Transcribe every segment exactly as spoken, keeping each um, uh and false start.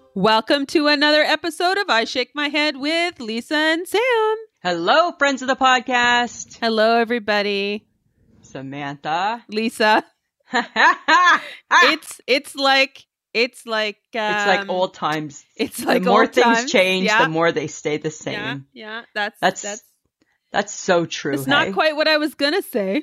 Welcome to another episode of I Shake My Head with Lisa and Sam. Hello, friends of the podcast. Hello, everybody. Samantha. Lisa. it's it's like it's like um, it's like old times. It's like the more old things times. change, yeah. the more they stay the same. Yeah, yeah. That's that's that's that's so true. It's hey? not quite what I was gonna say.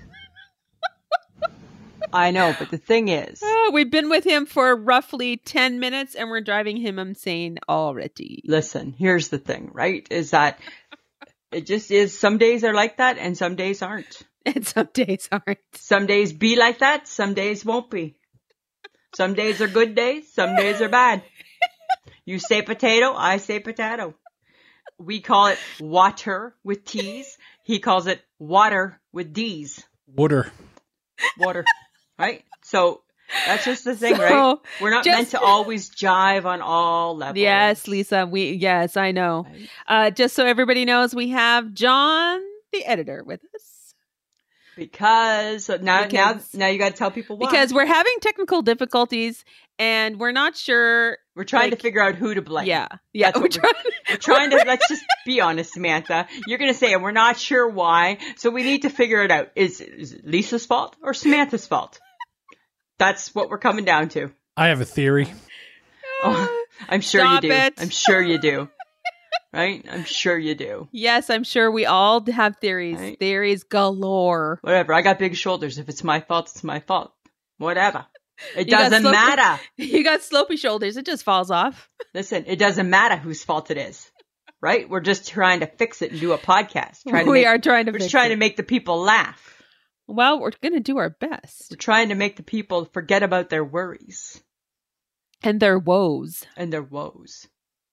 I know, but the thing is, oh, we've been with him for roughly ten minutes and we're driving him insane already. Listen, here's the thing, right? Is that it just is. Some days are like that and some days aren't. And some days aren't. Some days be like that. Some days won't be. Some days are good days. Some days are bad. You say potato. I say potato. We call it water with T's. He calls it water with D's. Water. Water. Right? So that's just the thing, So, right? We're not just- meant to always jive on all levels. Yes, Lisa. We yes, I know. Right? Uh, just so everybody knows, we have John, the editor, with us. Because so now, Because- now, now you got to tell people why. Because we're having technical difficulties and we're not sure. we're trying like- to figure out who to blame. Yeah. Yeah. That's We're what trying, We're trying to, let's just be honest, Samantha. You're going to say, and we're not sure why. So we need to figure it out. Is, is it Lisa's fault or Samantha's fault? That's what we're coming down to. I have a theory. Oh, I'm sure Stop you do. it. I'm sure you do. Right? I'm sure you do. yes, I'm sure we all have theories. Right. Theories galore. Whatever. I got big shoulders. If it's my fault, it's my fault. Whatever. It You got doesn't slope- matter. You got slopey shoulders. It just falls off. Listen, it doesn't matter whose fault it is. Right? We're just trying to fix it and do a podcast. Trying to we make, are trying to we're fix just trying it. to make the people laugh. Well, we're going to do our best. We're trying to make the people forget about their worries And their woes. and their woes.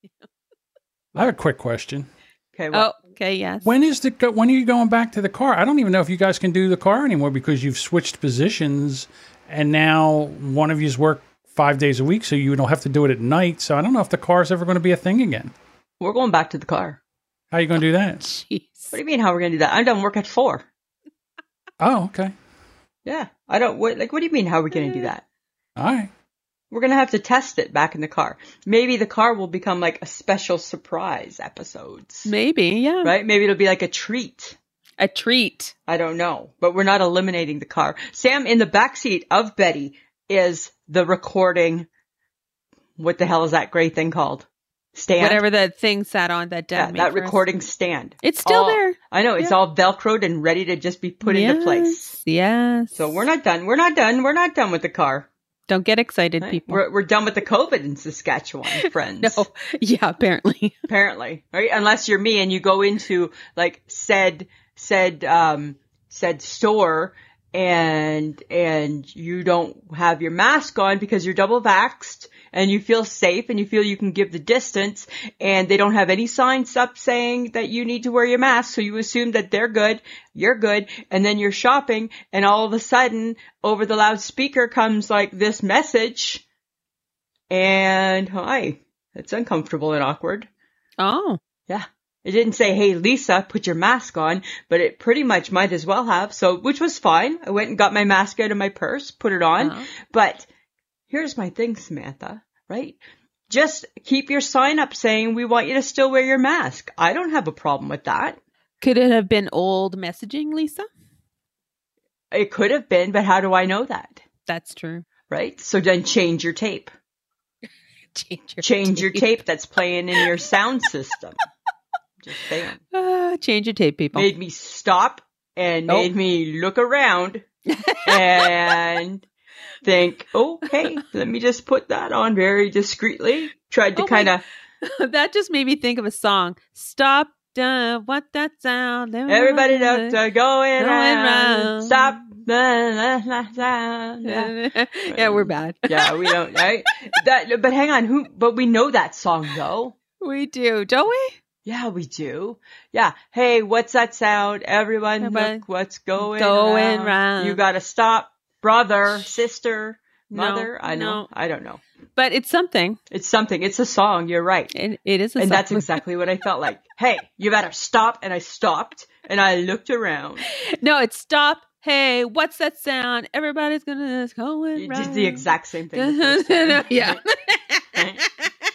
I have a quick question. Okay, well, Oh, okay, yes. When is the go- when are you going back to the car? I don't even know if you guys can do the car anymore because you've switched positions and now one of you's work five days a week, so you don't have to do it at night. So I don't know if the car's ever going to be a thing again. we're going back to the car. How are you going to do that? Jeez. What do you mean how we're going to do that? I'm done work at four. Oh, okay. Yeah. I don't, what, like, what do you mean how are we going to do that? All right. We're going to have to test it back in the car. Maybe the car will become like a special surprise episodes. Maybe, yeah. Right? Maybe it'll be like a treat. A treat. I don't know, but we're not eliminating the car. Sam in the backseat of Betty is the recording. What the hell is that great thing called? Stand. Whatever that thing sat on that Yeah, dad made that for us. recording stand. It's still All- there. I know it's Yeah. all Velcroed and ready to just be put into place. Yes. So we're not done. We're not done. We're not done with the car. Don't get excited, Right? people. We're we're done with the COVID in Saskatchewan, friends. No. Yeah, apparently. Apparently, right? Unless you're me and you go into like said said um said store and and you don't have your mask on because you're double vaxxed and you feel safe and you feel you can give the distance and they don't have any signs up saying that you need to wear your mask, so you assume that they're good, you're good, and then you're shopping and all of a sudden over the loudspeaker comes like this message and hi, it's uncomfortable and awkward. Oh. Yeah. It didn't say, hey, Lisa, put your mask on, but it pretty much might as well have. So, which was fine. I went and got my mask out of my purse, put it on. Uh-huh. But here's my thing, Samantha, right? Just keep your sign up saying we want you to still wear your mask. I don't have a problem with that. Could it have been old messaging, Lisa? It could have been, but how do I know that? That's true. Right? So then change your tape. Change your Change your tape that's playing in your sound system. Just saying. Uh, change your tape, people. Made me stop and Nope. made me look around and think, okay, let me just put that on very discreetly. Tried to Oh my- kind of, That just made me think of a song. Stop. Uh, what that sound? everybody knows uh, going Going round, round. stop. Blah, blah, blah, blah. Yeah. Yeah, we're bad. Yeah, we don't, right? That, but hang on, who, but we know that song though. We do, don't we? Yeah, we do. Yeah. Hey, what's that sound? Everyone, Everyone look what's going, going round. round. You gotta stop, brother, sister, No, mother. I know. no. I don't know. But it's something. It's something. It's a song. You're right. It, it is a And song. that's exactly what I felt like. Hey, you better stop. And I stopped and I looked around. No, it's stop. Hey, what's that sound? Everybody's gonna go You round. did the exact same thing. the first time. Yeah. Right?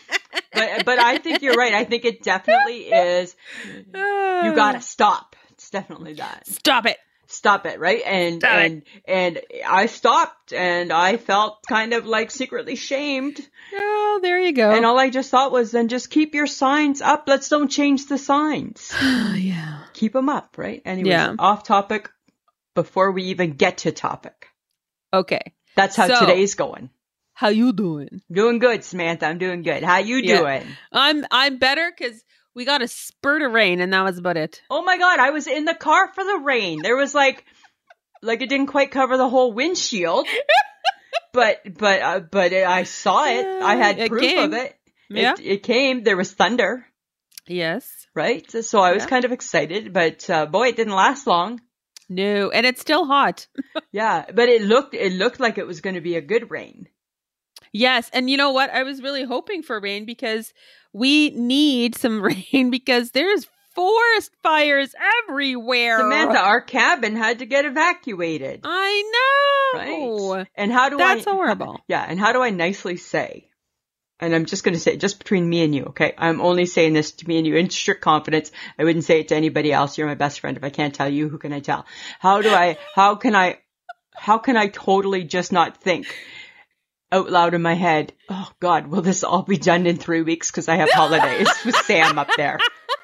but but I think you're right. I think it definitely is. You gotta stop. It's definitely that. Stop it. Stop it, right? And Stop and it. and I stopped, and I felt kind of like secretly shamed. Oh, there you go. And all I just thought was, then just keep your signs up. Let's don't change the signs. yeah. Keep them up, right? Anyways, Yeah. off topic before we even get to topic. Okay. That's how So- today's going. How you doing? Doing good, Samantha. I'm doing good. How you Yeah. doing? I'm I'm better because we got a spurt of rain and that was about it. Oh my God, I was in the car for the rain. There was like, like it didn't quite cover the whole windshield, but but uh, but I saw it. I had It proof came. of it. Yeah. It, it came. There was thunder, Yes. right? So I was Yeah. kind of excited, but uh, boy, it didn't last long. No, and it's still hot. Yeah, but it looked it looked like it was going to be a good rain. Yes, and you know what? I was really hoping for rain because we need some rain because there's forest fires everywhere. Samantha, our cabin had to get evacuated. I know. Right. And how do That's I horrible. Yeah, and how do I nicely say? And I'm just going to say, just between me and you, okay? I'm only saying this to me and you in strict confidence. I wouldn't say it to anybody else. You're my best friend. If I can't tell you, who can I tell? How do I, how can I, how can I totally just not think out loud in my head, oh God, will this all be done in three weeks because I have holidays with Sam up there?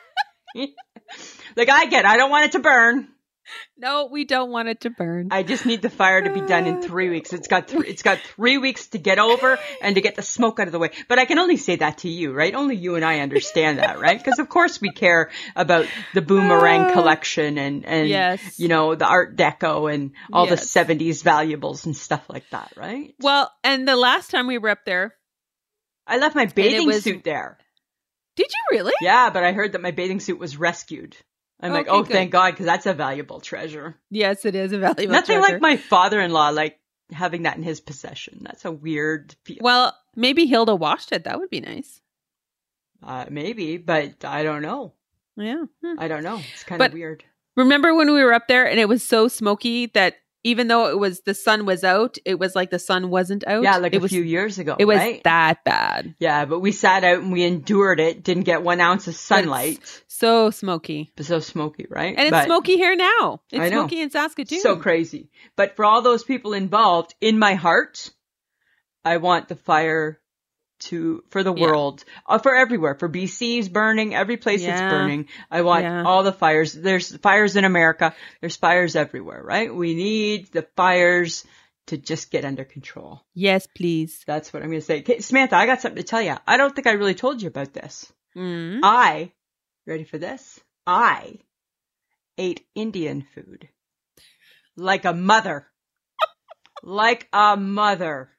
Like I get, I don't want it to burn. No, we don't want it to burn. I just need the fire to be done in three weeks. It's got th- it's got three weeks to get over and to get the smoke out of the way. But I can only say that to you, right? Only you and I understand that, right? Because of course we care about the boomerang collection and and Yes. you know the Art Deco and all the Yes. seventies valuables and stuff like that, right? Well, and the last time we were up there, I left my bathing was- suit there. did you really? Yeah, but I heard that my bathing suit was rescued. I'm like, Okay, oh, good. thank God, because that's a valuable treasure. Yes, it is a valuable Nothing treasure. like my father-in-law, like having that in his possession. That's a weird feel. Well, maybe Hilda washed it. That would be nice. Uh, maybe, but I don't know. Yeah. Hmm. I don't know. It's kind But- of weird. Remember when we were up there and it was so smoky that even though it was the sun was out, it was like the sun wasn't out. Yeah, like it a was, few years ago, It was right? that bad. Yeah, but we sat out and we endured it. Didn't get one ounce of sunlight. So smoky. But so smoky, right? And it's But smoky here now. It's I know. smoky in Saskatoon. so crazy. But for all those people involved, in my heart, I want the fire to for the Yeah. world, uh, for everywhere, for B C's burning, every place that's Yeah. burning. I want Yeah. all the fires. There's fires in America. There's fires everywhere, right? We need the fires to just get under control. Yes, please. That's what I'm going to say. Okay, Samantha, I got something to tell you. I don't think I really told you about this. Mm. I, ready for this? I ate Indian food. Like a mother. Like a mother.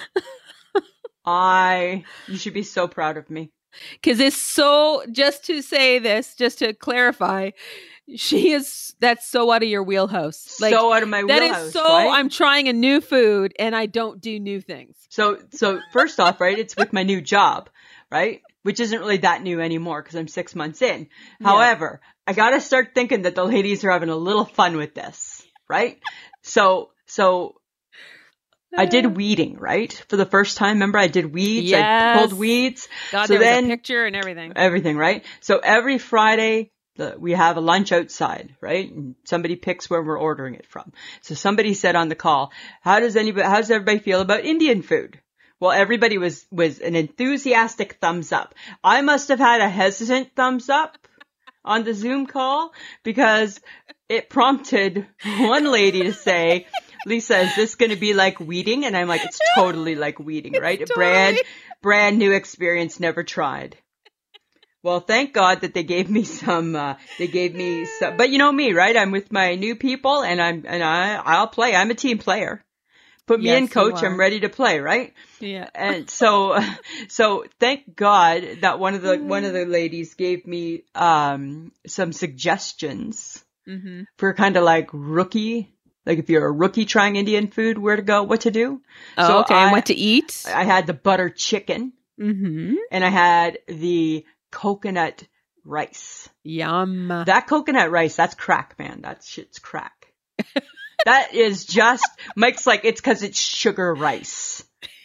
I, you should be so proud of me. Because it's so, just to say this, just to clarify, she is, that's so out of your wheelhouse. Like, so out of my that wheelhouse, is so, right? I'm trying a new food and I don't do new things. So, so first off, right, it's with my new job, right? Which isn't really that new anymore because I'm six months in. Yeah. However, I gotta start thinking that the ladies are having a little fun with this, right? So, so I did weeding, right? For the first time. Remember I did weeds? I Yes. pulled weeds. God, So there then- was a picture and everything. Everything, right? So every Friday, the, we have a lunch outside, right? And somebody picks where we're ordering it from. So somebody said on the call, how does anybody, how does everybody feel about Indian food? Well, everybody was, was an enthusiastic thumbs up. I must have had a hesitant thumbs up on the Zoom call because it prompted one lady to say, Lisa, is this going to be like weeding? And I'm like, it's totally like weeding, right? It's A brand, totally- brand new experience, never tried. Well, thank God that they gave me some, uh, they gave me some, but you know me, right? I'm with my new people and I'm, and I, I'll play. I'm a team player. Put me Yes, in, you coach. are. I'm ready to play, right? Yeah. And so, so thank God that one of the, one of the ladies gave me, um, some suggestions Mm-hmm. for kind of like rookie, like if you're a rookie trying Indian food, where to go, what to do. Oh, So okay. I- and what to eat? I had the butter chicken Mm-hmm. and I had the coconut rice. Yum. That coconut rice, that's crack, man. That shit's crack. That is just, Mike's like, it's cause it's sugar rice.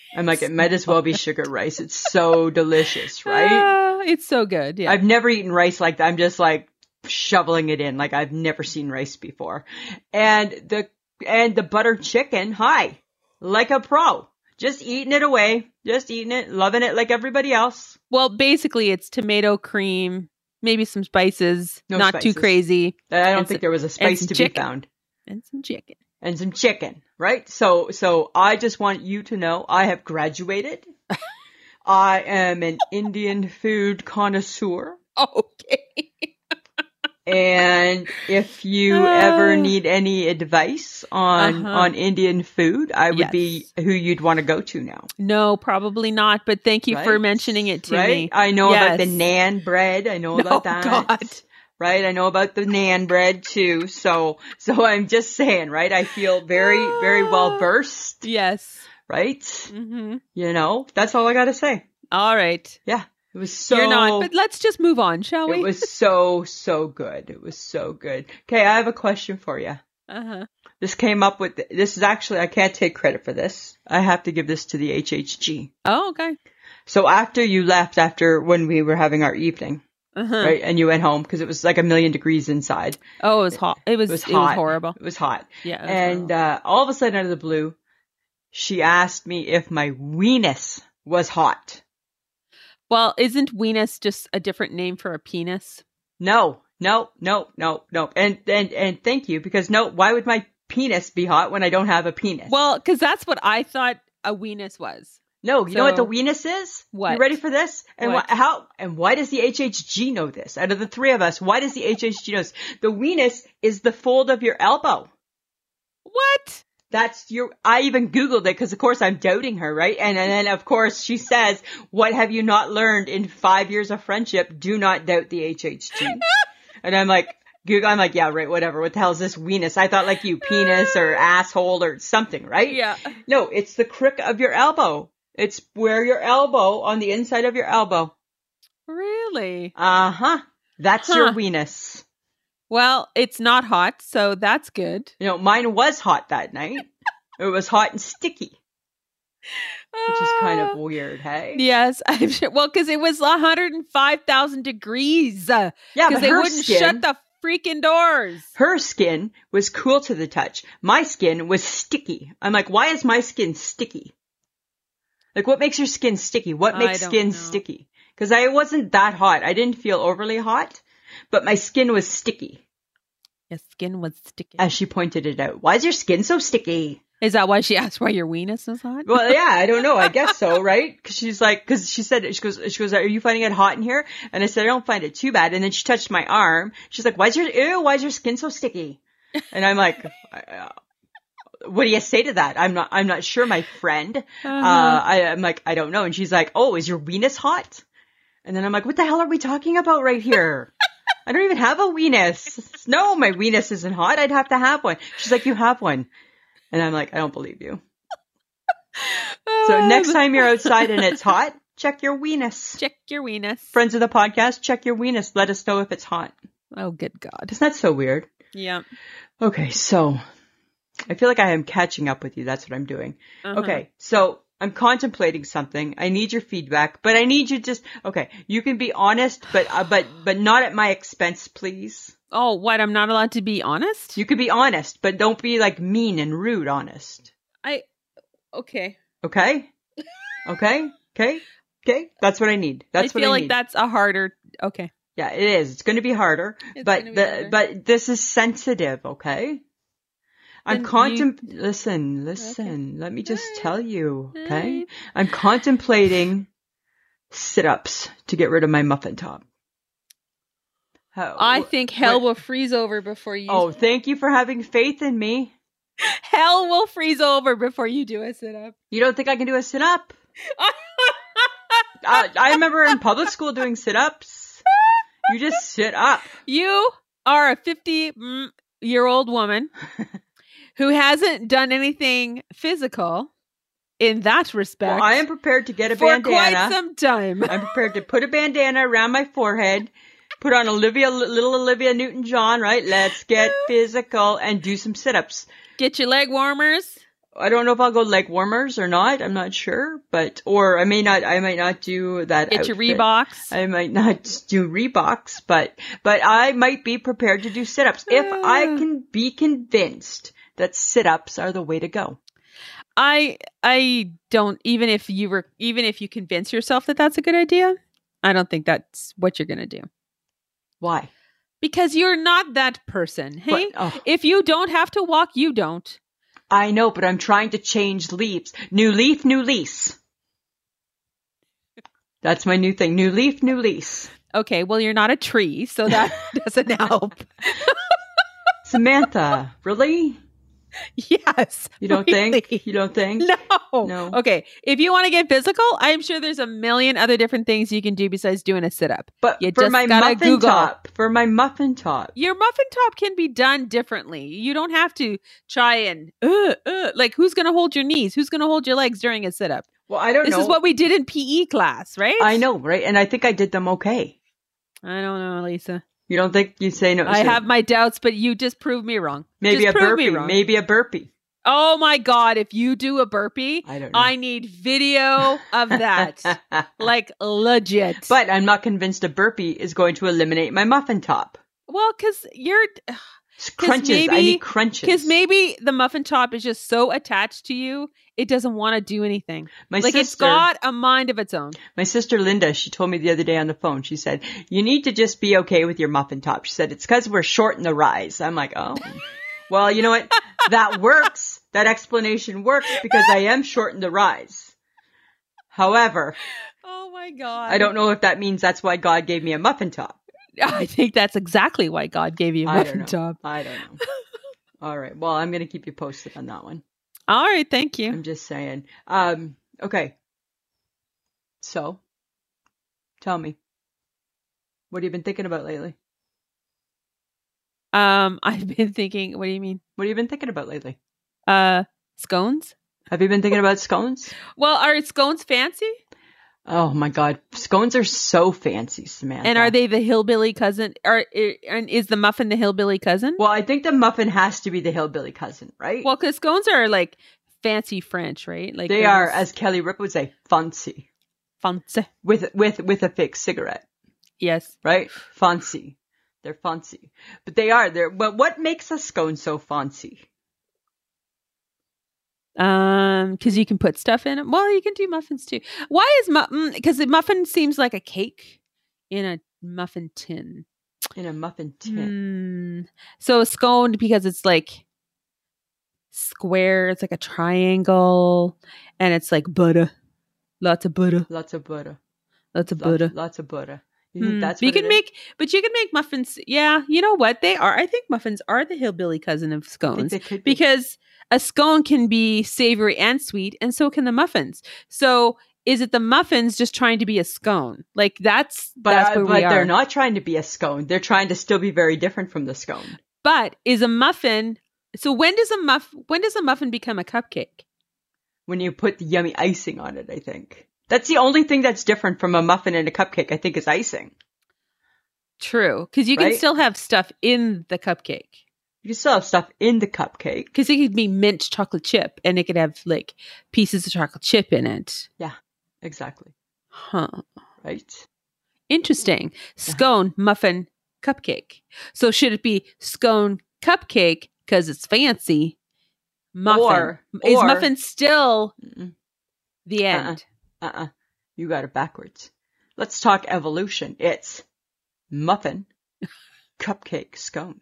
I'm like, it might as well be sugar rice. It's so delicious, right? Uh, it's so good. Yeah. I've never eaten rice like that. I'm just like shoveling it in. Like I've never seen rice before. And the, and the butter chicken, hi, like a pro. Just eating it away. Just eating it, loving it like everybody else. Well, basically it's tomato cream, maybe some spices, No not spices. too crazy. I don't And think some- there was a spice some to chicken. be found. And some chicken. And some chicken, right? So, so I just want you to know I have graduated. I am an Indian food connoisseur. Okay. And if you Uh, ever need any advice on, Uh-huh. on Indian food, I would Yes. be who you'd want to go to now. No, probably not, but thank you for Right? mentioning it to right? me. I know about the Yes. naan bread. I know No, about that. God. Right? I know about the naan bread too. So, so I'm just saying, right? I feel very, very well versed, Yes. right? Mm-hmm. You know, that's all I got to say. All right. Yeah. It was so, You're not, but let's just move on, shall we? it was so, so good. It was so good. Okay. I have a question for you. Uh-huh. This came up with, this is actually, I can't take credit for this. I have to give this to the H H G. Oh, okay. So after you left, after when we were having our evening, Uh-huh. right? And you went home because it was like a million degrees inside. Oh, it was hot. It was, It was it was hot. horrible. It was hot. Yeah. It was And, horrible. uh, all of a sudden out of the blue, she asked me if my weenus was hot. Well, isn't weenus just a different name for a penis? No, no, no, no, no. And, and, and thank you because no, why would my penis be hot when I don't have a penis? Well, because that's what I thought a weenus was. no, you know what the so- weenus is? What? You ready for this? And What? wh- how, and why does the H H G know this? Out of the three of us, why does the H H G know this? The weenus is the fold of your elbow. What? That's your, I even Googled it because of course I'm doubting her, right? And, and then of course she says, what have you not learned in five years of friendship? Do not doubt the H H G. And I'm like, Google, I'm like, yeah, right, whatever. What the hell is this weenus? I thought like you penis or asshole or something, right? Yeah. No, it's the crook of your elbow. It's where your elbow, on the inside of your elbow. Really? Uh-huh. That's your Huh. weenus. Well, it's not hot, so that's good. You know, mine was hot that night. It was hot and sticky, which is kind of Ah. weird, hey? Yes, I'm sure. Well, because it was one hundred five thousand degrees. Because Yeah, but they her wouldn't skin, shut the freaking doors. her skin was cool to the touch. My skin was sticky. I'm like, why is my skin sticky? Like, what makes your skin sticky? What I makes don't skin know. sticky? Because I wasn't that hot. I didn't feel overly hot, but my skin was sticky, Your skin was sticky. as she pointed it out. Why is your skin so sticky? Is that why she asked why your weenus is hot? Well, yeah, I don't know. I guess so, right? Because she's like, because she said, she goes, she goes, are you finding it hot in here? And I said, I don't find it too bad. And then she touched my arm. She's like, why's your, ew, why's your skin so sticky? And I'm like, uh, what do you say to that? I'm not, I'm not sure, my friend. Uh-huh. Uh, I, I'm like, I don't know. And she's like, oh, is your weenus hot? And then I'm like, what the hell are we talking about right here? I don't even have a weenus. No, my weenus isn't hot. I'd have to have one. She's like, you have one. And I'm like, I don't believe you. So Um, next time you're outside and it's hot, check your weenus. check your weenus. Friends of the podcast, check your weenus. Let us know if it's hot. Oh, good God. Isn't that so weird? Yeah. Okay, so I feel like I am catching up with you. That's what I'm doing. Uh-huh. Okay, so I'm contemplating something. I need your feedback, but I need you just, okay, you can be honest, but, uh, but, but not at my expense, please. Oh, what? I'm not allowed to be honest? You could be honest, but don't be like mean and rude honest. I. Okay. Okay? Okay? Okay? Okay? That's what I need. That's I feel what I like need. that's a harder. Okay. Yeah, it is. It's going to be harder, It's but gonna be the harder. but this is sensitive, okay? I'm Then contem- listen, listen. Let me just Alright. tell you, okay? Alright. I'm contemplating sit-ups to get rid of my muffin top. How, I wh- think hell what- will freeze over before you. Oh, thank you for having faith in me. Hell will freeze over before you do a sit up. You don't think I can do a sit-up? uh, I remember in public school doing sit-ups. You just sit up. You are a fifty year old woman who hasn't done anything physical in that respect Well, I am prepared to get a for bandana. quite some time. I'm prepared to put a bandana around my forehead, put on Olivia, little Olivia Newton-John, right? Let's get physical and do some sit-ups. Get your leg warmers. I don't know if I'll go leg warmers or not. I'm not sure, but or I may not. I might not do that. Get your outfit. Reeboks. I might not do Reeboks, but but I might be prepared to do sit-ups if I can be convinced that sit-ups are the way to go. I I don't even if you were even if you convince yourself that that's a good idea, I don't think that's what you're going to do. Why? Because you're not that person. Hey, But, oh. if you don't have to walk, you don't. I know, but I'm trying to change leaves. New leaf, new lease. That's my new thing. New leaf, new lease. Okay, well, you're not a tree, so that doesn't help. Samantha, really? Yes. You don't really. think? You don't think? No. No. Okay, if you want to get physical, I'm sure there's a million other different things you can do besides doing a sit-up. But You for just my gotta muffin Google. top, for my muffin top. Your muffin top can be done differently. You don't have to try and, uh, uh, like, who's going to hold your knees? Who's going to hold your legs during a sit-up? Well, I don't This know. is what we did in P E class, right? I know, right? And I think I did them okay. I don't know, Lisa. You don't think you say no? I so have my doubts, but you just proved me wrong. maybe just a prove me burpee. wrong. Maybe a burpee. Oh my God, if you do a burpee, I don't know. I need video of that. Like, legit. But I'm not convinced a burpee is going to eliminate my muffin top. well, because you're... Crunches. maybe- I need crunches. Because maybe the muffin top is just so attached to you, it doesn't want to do anything. my like, sister, it's got a mind of its own. my sister Linda, she told me the other day on the phone, she said, you need to just be okay with your muffin top. She said, it's because we're short in the rise. I'm like, oh, well, you know what? That works. That explanation works because I am short in the rise. However, Oh my God. I don't know if that means that's why God gave me a muffin top. I think that's exactly why God gave you a I don't muffin know. top. I don't know. All right. Well, I'm going to keep you posted on that one. All right, thank you. I'm just saying. Um, okay. So, tell me, what have you been thinking about lately? Um, I've been thinking, what do you mean? What have you been thinking about lately? Uh, scones? Have you been thinking about scones? Well, are scones fancy? Oh my God, scones are so fancy, Samantha. And are they the hillbilly cousin? Are and is the muffin the hillbilly cousin? Well, I think the muffin has to be the hillbilly cousin, right? Well, because scones are like fancy French, right? Like they they're are, just as Kelly Ripa would say, fancy fancy. with with with a fake cigarette, Yes. right? Fancy. They're fancy, but they are. They're. But what makes a scone so fancy? Um, because you can put stuff in it. Well, you can do muffins too. Why is muffin? Because the muffin seems like a cake in a muffin tin. In a muffin tin. Hmm. So a scone because it's like square. It's like a triangle, and it's like butter. Lots of butter. Lots of butter. Lots of Lots, butter. lots of butter. You think Hmm. that's you what can it is? make, but you can make muffins. Yeah, you know what they are. I think muffins are the hillbilly cousin of I think scones they could be. because a scone can be savory and sweet, and so can the muffins. So is it the muffins just trying to be a scone? Like that's But, that's I- where but we are. they're not trying to be a scone. They're trying to still be very different from the scone. But is a muffin? So when does a muff? When does a muffin become a cupcake? When you put the yummy icing on it, I think. That's the only thing that's different from a muffin and a cupcake, I think, is icing. True, because you can Right? still have stuff in the cupcake. You can still have stuff in the cupcake. Because it could be mint chocolate chip, and it could have like pieces of chocolate chip in it. Exactly. Huh. Right? Interesting. Scone, muffin, cupcake. So should it be scone, cupcake because it's fancy? Muffin. Or- Is or- muffin still Mm-mm. the end? Uh-uh. You got it backwards. Let's talk evolution. It's muffin, cupcake, scone.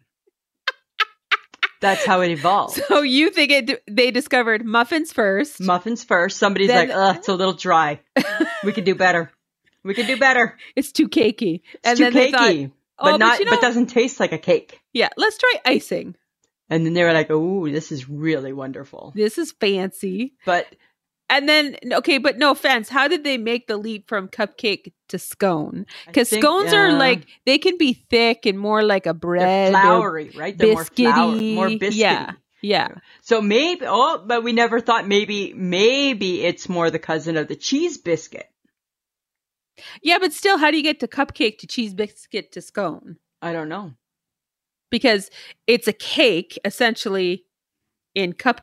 That's how it evolved. So you think it? They discovered muffins first. Muffins first. Somebody's Then- like, ugh, it's a little dry. We could do better. We could do better. It's too cakey. It's and too then they thought, cakey. oh, but but not, you know- but doesn't taste like a cake. yeah, let's try icing. And then they were like, ooh, this is really wonderful. This is fancy. But And then, okay, but no offense. How did they make the leap from cupcake to scone? I Because think, scones are uh, like, they can be thick and more like a they're bread. or floury, right? They're more flour, biscuity. more biscuity. Yeah. Yeah. So maybe, oh, but we never thought maybe, maybe it's more the cousin of the cheese biscuit. Yeah, but still, how do you get to cupcake to cheese biscuit to scone? I don't know. Because it's a cake essentially in cupcake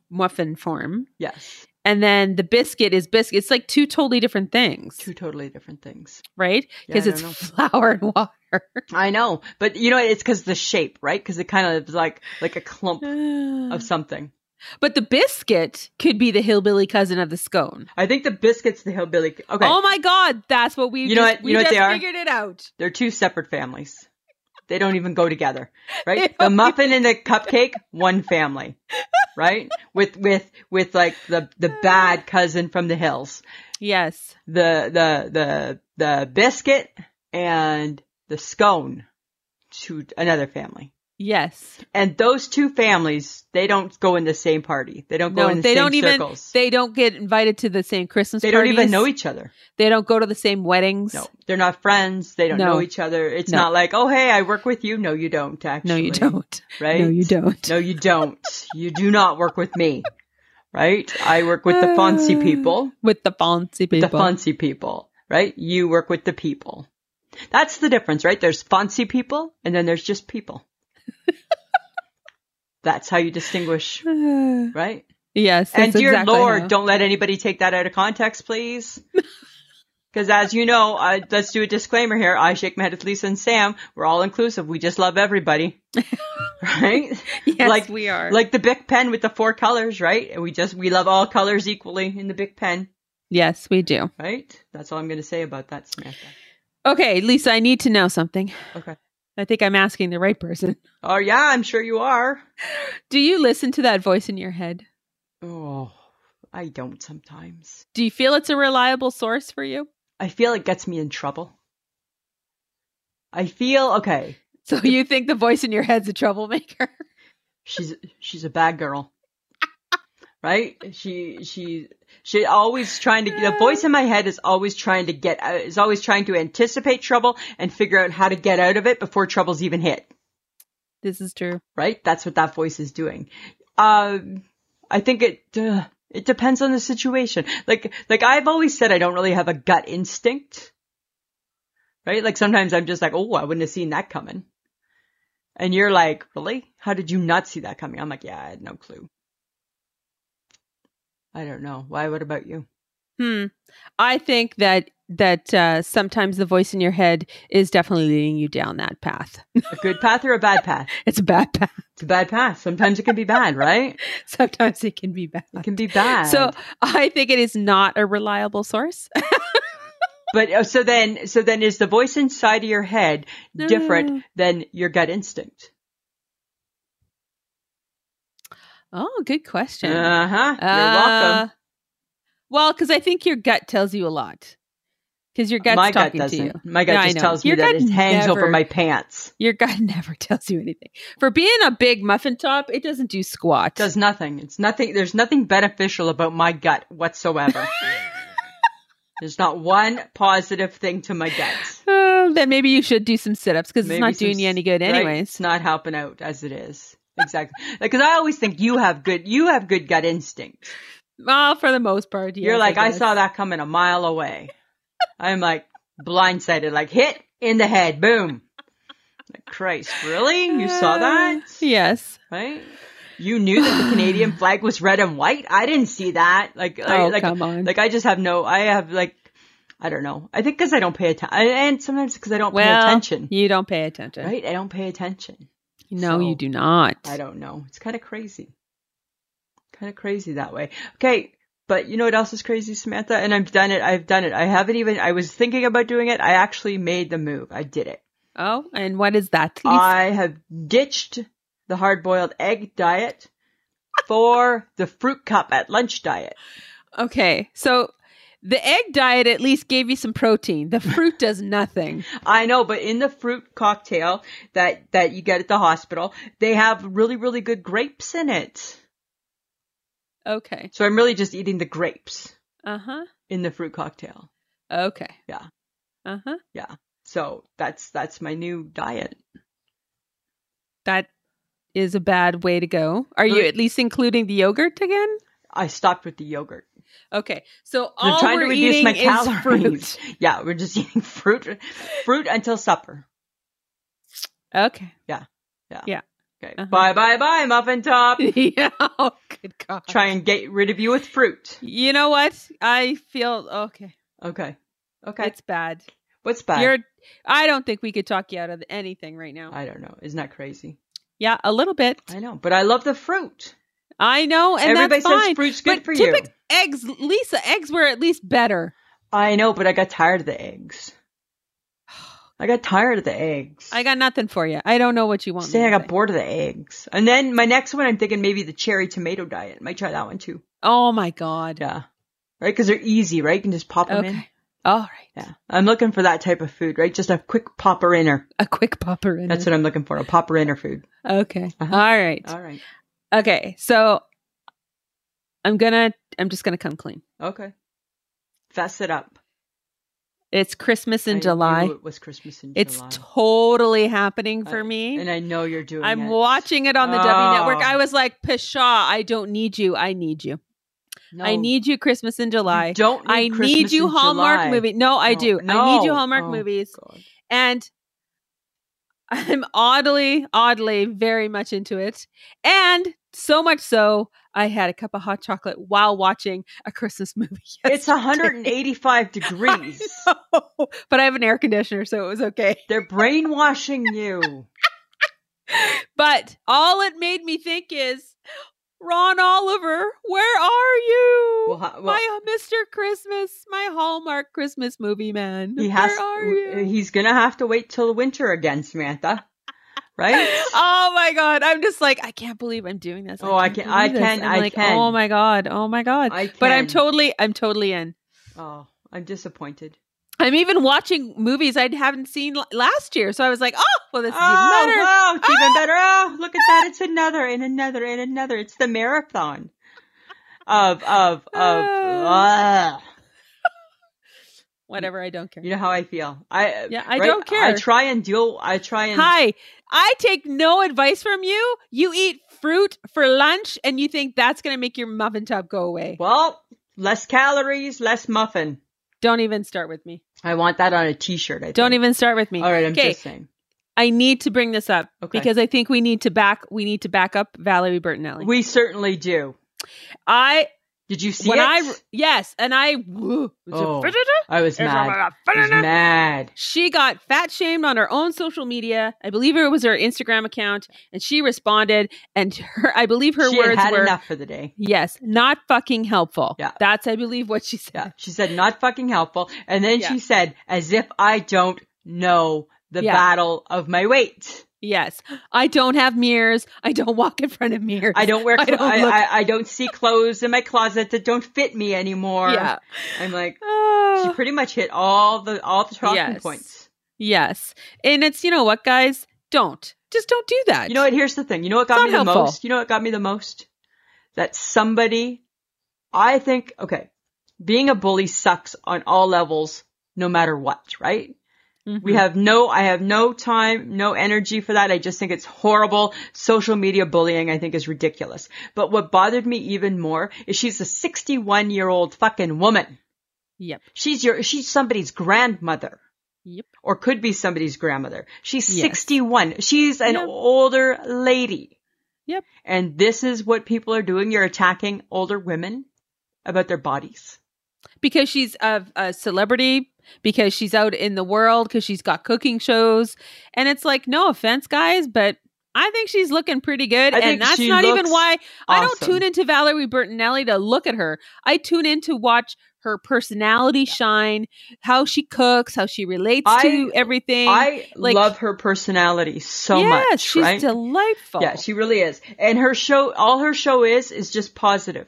muffin form. Yes. And then the biscuit is biscuit. It's like two totally different things. Two totally different things. Right? Yeah, Because I it's don't know. flour and water. I know. But you know, it's because the shape, right? Because it kind of is like, like a clump of something. But the biscuit could be the hillbilly cousin of the scone. I think the biscuit's the hillbilly. Okay. Oh my God. That's what we You know just, what- you we know what just they are? figured it out. They're two separate families. They don't even go together, They right? don't The muffin and the cupcake, one family, right? With, with, with like the, the bad cousin from the hills. Yes. The, the, the, the biscuit and the scone to another family. Yes. And those two families, they don't go in the same party. They don't go No, in the they same don't even, circles. they don't get invited to the same Christmas They don't parties. even know each other. They don't go to the same weddings. No, they're not friends. They don't No. know each other. It's No. not like, oh, hey, I work with you. No, you don't, actually. No, you don't. Right? No, you don't. No, you don't. You do not work with me. Right? I work with the Fonzie people. With the fancy people. The Fonzie people. Right? You work with the people. That's the difference, right? There's Fonzie people and then there's just people. That's how you distinguish, right? Yes. And that's dear exactly Lord, how. don't let anybody take that out of context, please. Because as you know, I, let's do a disclaimer here. I, Sheikh Mehmet, Lisa, and Sam, we're all inclusive. We just love everybody. Right? Yes, like, we are. Like the Bic pen with the four colors, right? And we just, we love all colors equally in the Bic pen, Yes, we do. right? That's all I'm going to say about that, Samantha. Okay, Lisa, I need to know something. Okay. I think I'm asking the right person. Oh, yeah, I'm sure you are. Do you listen to that voice in your head? Oh, I don't sometimes. Do you feel it's a reliable source for you? I feel it gets me in trouble. I feel, okay, So you think the voice in your head's a troublemaker? she's she's a bad girl, right? She she she always trying to. The voice in my head is always trying to get out, is always trying to anticipate trouble and figure out how to get out of it before trouble's even hit. This is true. Right? That's what that voice is doing. Um, I think it uh, it depends on the situation. Like like I've always said, I don't really have a gut instinct. Right? Like sometimes I'm just like, oh, I wouldn't have seen that coming. And you're like, really? How did you not see that coming? I'm like, yeah, I had no clue. I don't know. Why? What about you? Hmm. I think that that uh, sometimes the voice in your head is definitely leading you down that path. A good path or a bad path? It's a bad path. It's a bad path. Sometimes it can be bad, right? Sometimes it can be bad. It can be bad. So I think it is not a reliable source. but uh, so then, so then is the voice inside of your head No. different than your gut instinct? Oh, good question. Uh huh. You're Uh, welcome. Well, because I think your gut tells you a lot. Because your gut's My gut talking to you. doesn't. My gut No, I just know. tells me Your that gut it hangs over never- my pants. Your gut never tells you anything. For being a big muffin top, it doesn't do squat. Does nothing. It's nothing. There's nothing beneficial about my gut whatsoever. There's not one positive thing to my gut. Uh, then maybe you should do some sit-ups because it's Maybe not some doing you s- any good right? anyways. It's not helping out as it is. Exactly. Because I always think you have good, you have good gut instinct. Well, for the most part, yes, You're like, I, guess. saw that coming a mile away. I'm like blindsided, like hit in the head, boom. Like, Christ, really? You saw that? Yes. Right? You knew that the Canadian flag was red and white? I didn't see that. Like, I, Oh, like, come on. like I just have no, I have like, I don't know. I think because I don't pay attention, and sometimes because I don't Well, pay attention. you don't pay attention. Right? I don't pay attention. No, So, you do not. I don't know. It's kind of crazy. Kind of crazy that way. Okay. But you know what else is crazy, Samantha? And I've done it. I've done it. I haven't even, I was thinking about doing it. I actually made the move. I did it. Oh, and what is that, Lisa? I have ditched the hard-boiled egg diet for the fruit cup at lunch diet. Okay, so the egg diet at least gave you some protein. The fruit does nothing. I know, but in the fruit cocktail that, that you get at the hospital, they have really, really good grapes in it. Okay. So I'm really just eating the grapes Uh-huh. in the fruit cocktail. Okay. Yeah. Uh-huh. Yeah. So that's, that's my new diet. That is a bad way to go. Are you Really? at least including the yogurt again? I stopped with the yogurt. Okay. So So all I'm trying we're to reduce eating my is calories. fruit. Yeah, we're just eating fruit, fruit until supper. Okay. Yeah. Yeah. Yeah. Okay. Uh-huh. Bye, bye, bye, muffin top. Yeah. Oh, good God. Try and get rid of you with fruit. You know what? I feel okay. Okay. Okay. It's bad. What's bad? You're. I don't think we could talk you out of anything right now. I don't know. Isn't that crazy? Yeah, a little bit. I know, but I love the fruit. I know, and Everybody that's fine. says fruit's good but for you. typic- eggs, Lisa, eggs were at least better. I know, but I got tired of the eggs. I got tired of the eggs. I got nothing for you. I don't know what you want. Say me I to got say. bored of the eggs. And then my next one, I'm thinking maybe the cherry tomato diet. Might try that one too. Oh my God. Yeah. Right? Because they're easy, right? You can just pop them Okay. in. All right. Yeah. I'm looking for that type of food, right? Just a quick popper inner. A quick popper in. That's what I'm looking for. A popper inner food. Okay. Uh-huh. All right. All right. Okay. So I'm gonna. I'm just gonna come clean. Okay. Fess it up. It's Christmas in I July. knew it was Christmas in It's July. totally happening for I- me. And I know you're doing I'm it. watching it on the W Oh. Network. I was like, Pshaw, I don't need you. I need you. No, I need you Christmas in July. you don't need I Christmas need you in Hallmark July. movie. No, I No, do. I no. need you Hallmark Oh, movies. God. And I'm oddly, oddly very much into it. And so much so, I had a cup of hot chocolate while watching a Christmas movie. It's yesterday. one hundred eighty-five degrees. I know, but I have an air conditioner, so it was okay. They're brainwashing you. But all it made me think is, Ron Oliver, where are you? Well, ha- well- my Mister Christmas, my Hallmark Christmas movie man. He has. Where are you? He's gonna have to wait till winter again, Samantha. Right? Oh my God. I'm just like, I can't believe I'm doing this. Oh, I can- believe I this. can- I'm I like, can. Oh my God. Oh my God. I But I'm can. totally, I'm totally in. Oh, I'm disappointed. I'm even watching movies I haven't seen l- last year. So I was like, oh, well, this is Oh, even better. wow, it's even better. Oh, look at that. It's another and another and another. It's the marathon of, of, of, uh, Whatever. I don't care. you know how I feel. I, Yeah, I right? don't care. I try and deal, I try and, Hi, I take no advice from you. You eat fruit for lunch and you think that's going to make your muffin top go away. well, less calories, less muffin. Don't even start with me. I want that on a t-shirt. I think. Don't even start with me. All right, I'm Okay, just saying. I need to bring this up Okay. because I think we need to back we need to back up Valerie Bertinelli. We certainly do. I Did you see when it? I yes, and I woo, Oh, I was mad. I was mad. She got fat shamed on her own social media. I believe it was her Instagram account, and she responded. And her, I believe her she words had had were, enough for the day. "Yes, not fucking helpful." Yeah. That's I believe what she said. Yeah, she said not fucking helpful, and then Yeah. she said, as if I don't know the Yeah. battle of my weight. Yes, I don't have mirrors. I don't walk in front of mirrors. I don't wear. I Cl- don't I, look- I, I don't see clothes in my closet that don't fit me anymore. Yeah. I'm like, Oh. she pretty much hit all the all the talking Yes. points. Yes. And it's, you know what, guys? Don't. Just don't do that. You know what? Here's the thing. You know what got It's me not the helpful. most? You know what got me the most? That somebody, I think, okay, being a bully sucks on all levels, no matter what, right? Mhm. We have no, I have no time, no energy for that. I just think it's horrible. Social media bullying, I think, is ridiculous. But what bothered me even more is she's a sixty-one year old fucking woman. Yep. She's your, she's somebody's grandmother. Yep. Or could be somebody's grandmother. She's Yes. sixty-one. She's an Yep. older lady. Yep. And this is what people are doing. You're attacking older women about their bodies. Because she's a, a celebrity, because she's out in the world, because she's got cooking shows. And it's like, no offense, guys, but I think she's looking pretty good. I think And that's she not even looks why I don't awesome. tune into Valerie Bertinelli to look at her. I tune in to watch her personality shine, how she cooks, how she relates I- to everything. I like- love her personality so yes, much, she's right? delightful. Yeah, she really is. And her show, all her show is, is just positive.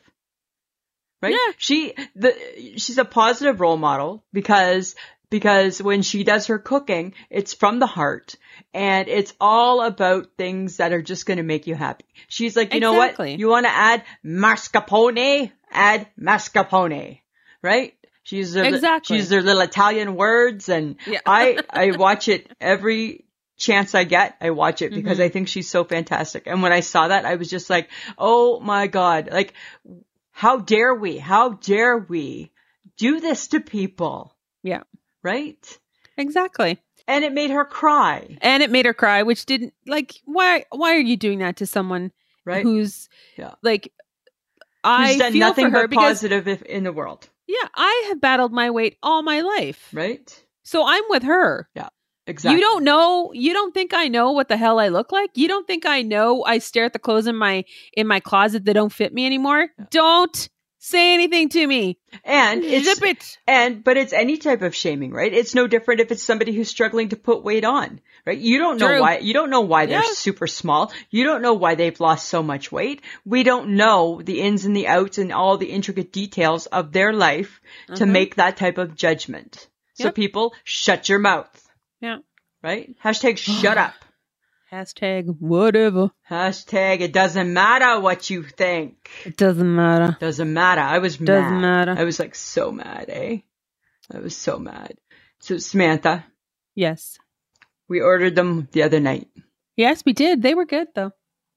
Right? Yeah. She, the, she's a positive role model because, because when she does her cooking, it's from the heart and it's all about things that are just going to make you happy. She's like, you know Exactly. what? You want to add mascarpone? Add mascarpone. Right? She's their, Exactly. she's their little Italian words and Yeah. I, I watch it every chance I get. I watch it because Mhm. I think she's so fantastic. And when I saw that, I was just like, oh my God, like, how dare we? How dare we do this to people? Yeah. Right? Exactly. And it made her cry. And it made her cry, which didn't like why why are you doing that to someone Right? who's Yeah. like I Who's done feel nothing for her but because positive if, in the world. yeah, I have battled my weight all my life. Right? So I'm with her. Exactly. You don't know, you don't think I know what the hell I look like? You don't think I know I stare at the clothes in my in my closet that don't fit me anymore? Yeah. Don't say anything to me. And it's Zip it. and but it's any type of shaming, right? It's no different if it's somebody who's struggling to put weight on, right? You don't know True. why you don't know why they're Yeah. super small. You don't know why they've lost so much weight. We don't know the ins and the outs and all the intricate details of their life to Mhm. make that type of judgment. So Yep. people, shut your mouth. Yeah. Right? Hashtag shut up. Hashtag whatever. Hashtag it doesn't matter what you think. It doesn't matter. Doesn't matter. I was Doesn't mad. matter. I was like so mad, eh? I was so mad. So Samantha, Yes. we ordered them the other night. Yes, we did. They were good though.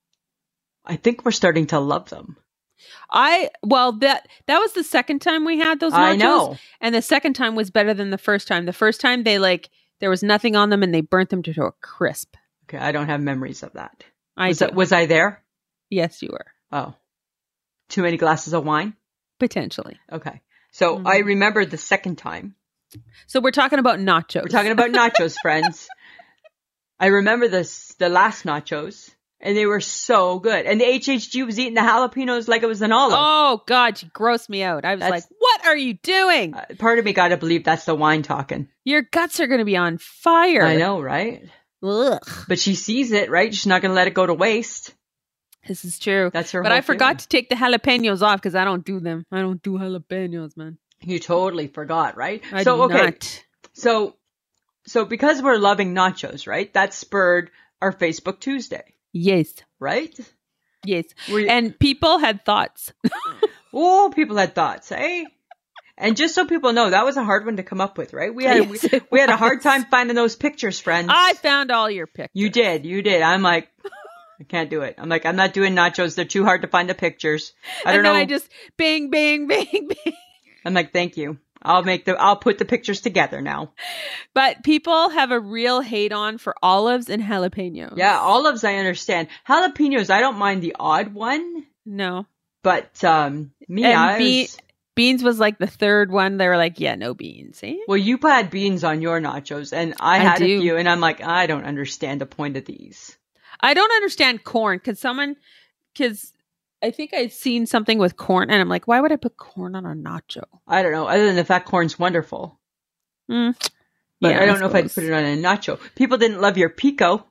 I think we're starting to love them. I well that that was the second time we had those nachos. I know. And the second time was better than the first time. The first time they like there was nothing on them and they burnt them to a crisp. Okay, I don't have memories of that. I was do. that, was I there? Yes, you were. Oh. Too many glasses of wine? Potentially. Okay. So Mhm. I remembered the second time. So we're talking about nachos. We're talking about nachos, friends. I remember this the last nachos. And they were so good. And the H H G was eating the jalapenos like it was an olive. Oh God, you grossed me out. I was That's- like, what are you doing? Uh, part of me got to believe that's the wine talking. Your guts are gonna be on fire. I know, right? Ugh. But she sees it, right? She's not going to let it go to waste. This is true. That's her But whole I forgot feeling. to take the jalapenos off because I don't do them. I don't do jalapenos, man. You totally forgot, right? I so, do okay. not. So, so because we're loving nachos, right? That spurred our Facebook Tuesday, Yes. right? Yes. We, And people had thoughts. oh, people had thoughts, eh? And just so people know, that was a hard one to come up with, right? We had Yes, we, it we had a hard was. time finding those pictures, friends. I found all your pictures. You did, you did. I'm like, I can't do it. I'm like, I'm not doing nachos. They're too hard to find the pictures. I don't and then know. I just bing, bing, bing, bing. I'm like, thank you. I'll make the. I'll put the pictures together now. But people have a real hate on for olives and jalapenos. Yeah, olives I understand. Jalapenos, I don't mind the odd one, No. but um, me, And I be- was, Beans was like the third one. They were like, yeah, no beans. Eh? well, you had beans on your nachos, and I I had a do. few, and I'm like, I don't understand the point of these. I don't understand corn because someone, because I think I'd seen something with corn and I'm like, why would I put corn on a nacho? I don't know. Other than the fact corn's wonderful, Mm. but Yeah, I don't know if I'd suppose. put it on a nacho. People didn't love your pico.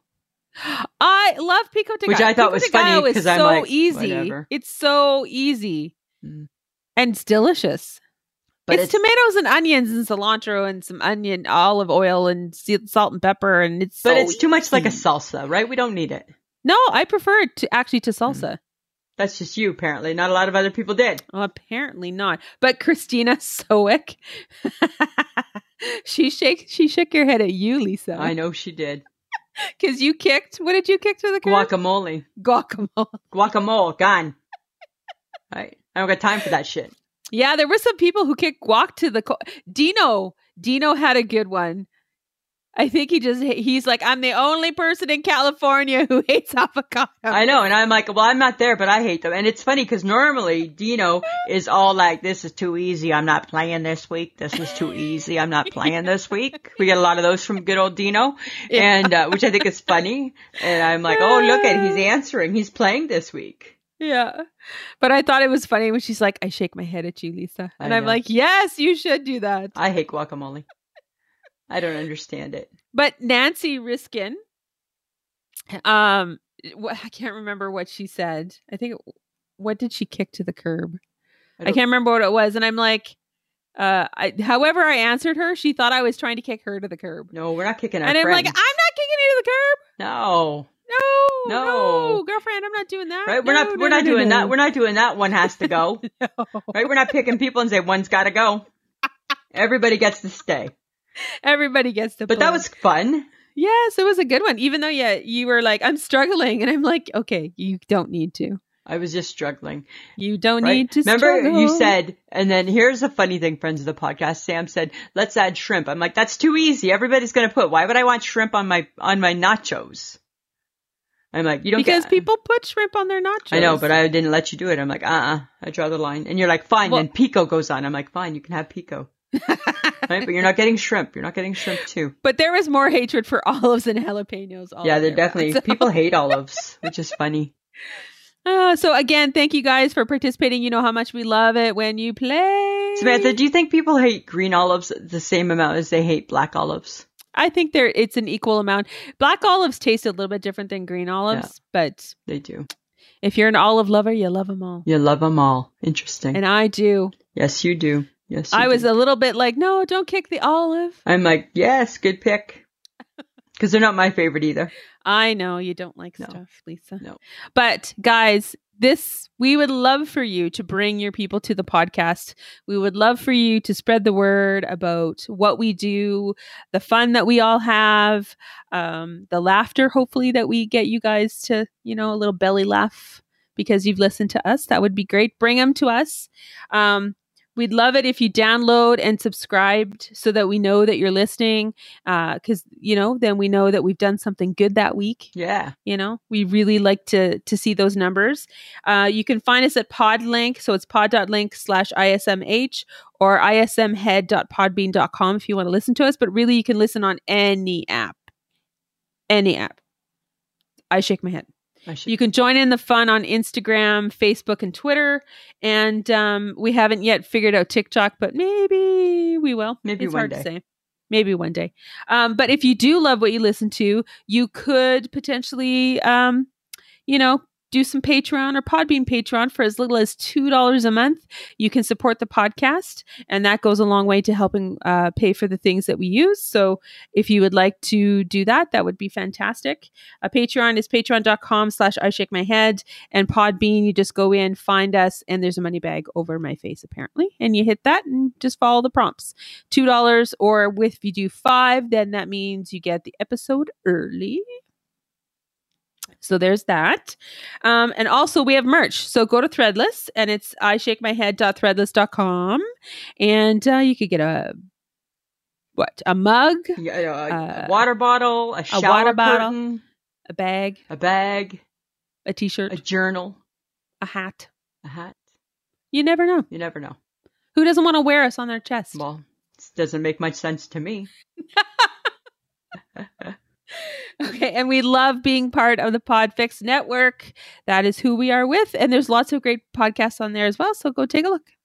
I love pico de Which gallo. I thought Pico was de gallo funny is 'cause I'm so like, easy. whatever. It's so easy Mm. and it's delicious. But it's, it's, tomatoes and onions and cilantro and some onion, olive oil and se- salt and pepper, and it's but so it's too much like a easy. salsa, right? We don't need it. No, I prefer it to actually to salsa. That's just you, apparently. Not a lot of other people did. Well, apparently not. But Christina Sowick, she shake she shook your head at you, Lisa. I know she did. Because you kicked. What did you kick to the curb? Guacamole. Guacamole. Guacamole, gone. Right? I don't got time for that shit. Yeah, there were some people who kicked guac to the. Co- Dino. Dino had a good one. I think he just he's like, I'm the only person in California who hates avocado. I know, and I'm like, well, I'm not there, but I hate them. And it's funny because normally Dino is all like, this is too easy. I'm not playing this week. This is too easy. I'm not playing this week. We get a lot of those from good old Dino, and uh, which I think is funny. And I'm like, oh, look at he's answering. He's playing this week. Yeah. But I thought it was funny when she's like, I shake my head at you, Lisa. And I I'm know. like, yes, you should do that. I hate guacamole. I don't understand it. But Nancy Riskin, um, wh- I can't remember what she said. I think, what did she kick to the curb? I, don't- can't remember what it was. And I'm like, uh, I, however I answered her, she thought I was trying to kick her to the curb. No, we're not kicking our And I'm friends. like, I'm not kicking you to the curb. no. No, No. no, girlfriend, I'm not doing that. Right? We're No, not no, we're no, not no, doing no. that. We're not doing that. One has to go. No. Right? We're not picking people and say one's got to go. Everybody gets to stay. Everybody gets to But play. that was fun. Yes, it was a good one. Even though, yeah, you were like, I'm struggling. And I'm like, okay, you don't need to. I was just struggling. You don't Right? need to Remember struggle. you said, and then here's a funny thing, friends of the podcast. Sam said, let's add shrimp. I'm like, that's too easy. Everybody's going to put, why would I want shrimp on my, on my nachos? I'm like, you don't Because get, people put shrimp on their nachos. I know, but I didn't let you do it. I'm like, uh-uh, I draw the line. And you're like, fine. Well- then pico goes on. I'm like, fine, you can have pico. Right? But you're not getting shrimp. You're not getting shrimp too. But there was more hatred for olives and jalapenos. All Yeah, the they're way definitely, around, so- people hate olives, which is funny. Uh, so again, thank you guys for participating. You know how much we love it when you play. Samantha, do you think people hate green olives the same amount as they hate black olives? I think there it's an equal amount. Black olives taste a little bit different than green olives, but They do. if you're an olive lover, you love them all. You love them all. Interesting. And I do. Yes, you do. Yes, you I was do. a little bit like, no, don't kick the olive. I'm like, yes, good pick. Because they're not my favorite either. I know you don't like No. stuff, Lisa. No. But guys, this we would love for you to bring your people to the podcast. We would love for you to spread the word about what we do, the fun that we all have, um, the laughter, hopefully, that we get you guys to, you know, a little belly laugh because you've listened to us. That would be great. Bring them to us. Um, We'd love it if you download and subscribed so that we know that you're listening. Uh, cause you know, then we know that we've done something good that week. Yeah. You know, we really like to, to see those numbers. Uh, you can find us at podlink. So it's pod.link slash ISMH or ismhead dot podbean dot com if you want to listen to us, but really you can listen on any app, any app. I shake my head. I should. You can join in the fun on Instagram, Facebook, and Twitter. And um, we haven't yet figured out TikTok, but maybe we will. Maybe it's one hard day. to say. Maybe one day. Um, but if you do love what you listen to, you could potentially, um, you know, do some Patreon or Podbean Patreon for as little as two dollars a month. You can support the podcast, and that goes a long way to helping uh, pay for the things that we use. So if you would like to do that, that would be fantastic. Uh, Patreon is patreon.com slash I shake my head, and Podbean, you just go in, find us, and there's a money bag over my face apparently, and you hit that and just follow the prompts. two dollars, or with if you do five, then that means you get the episode early. So there's that. Um, and also we have merch. So go to Threadless, and it's I shake my head dot threadless dot com, and uh, you could get a what? A mug, Yeah, a, Uh, a water bottle, a shower water bottle. curtain, a bag, a bag, a t-shirt, a journal, a hat. a hat. You never know. You never know. Who doesn't want to wear us on their chest? Well, this doesn't make much sense to me. Okay, and we love being part of the Podfix Network. That is who we are with, and there's lots of great podcasts on there as well, so go take a look.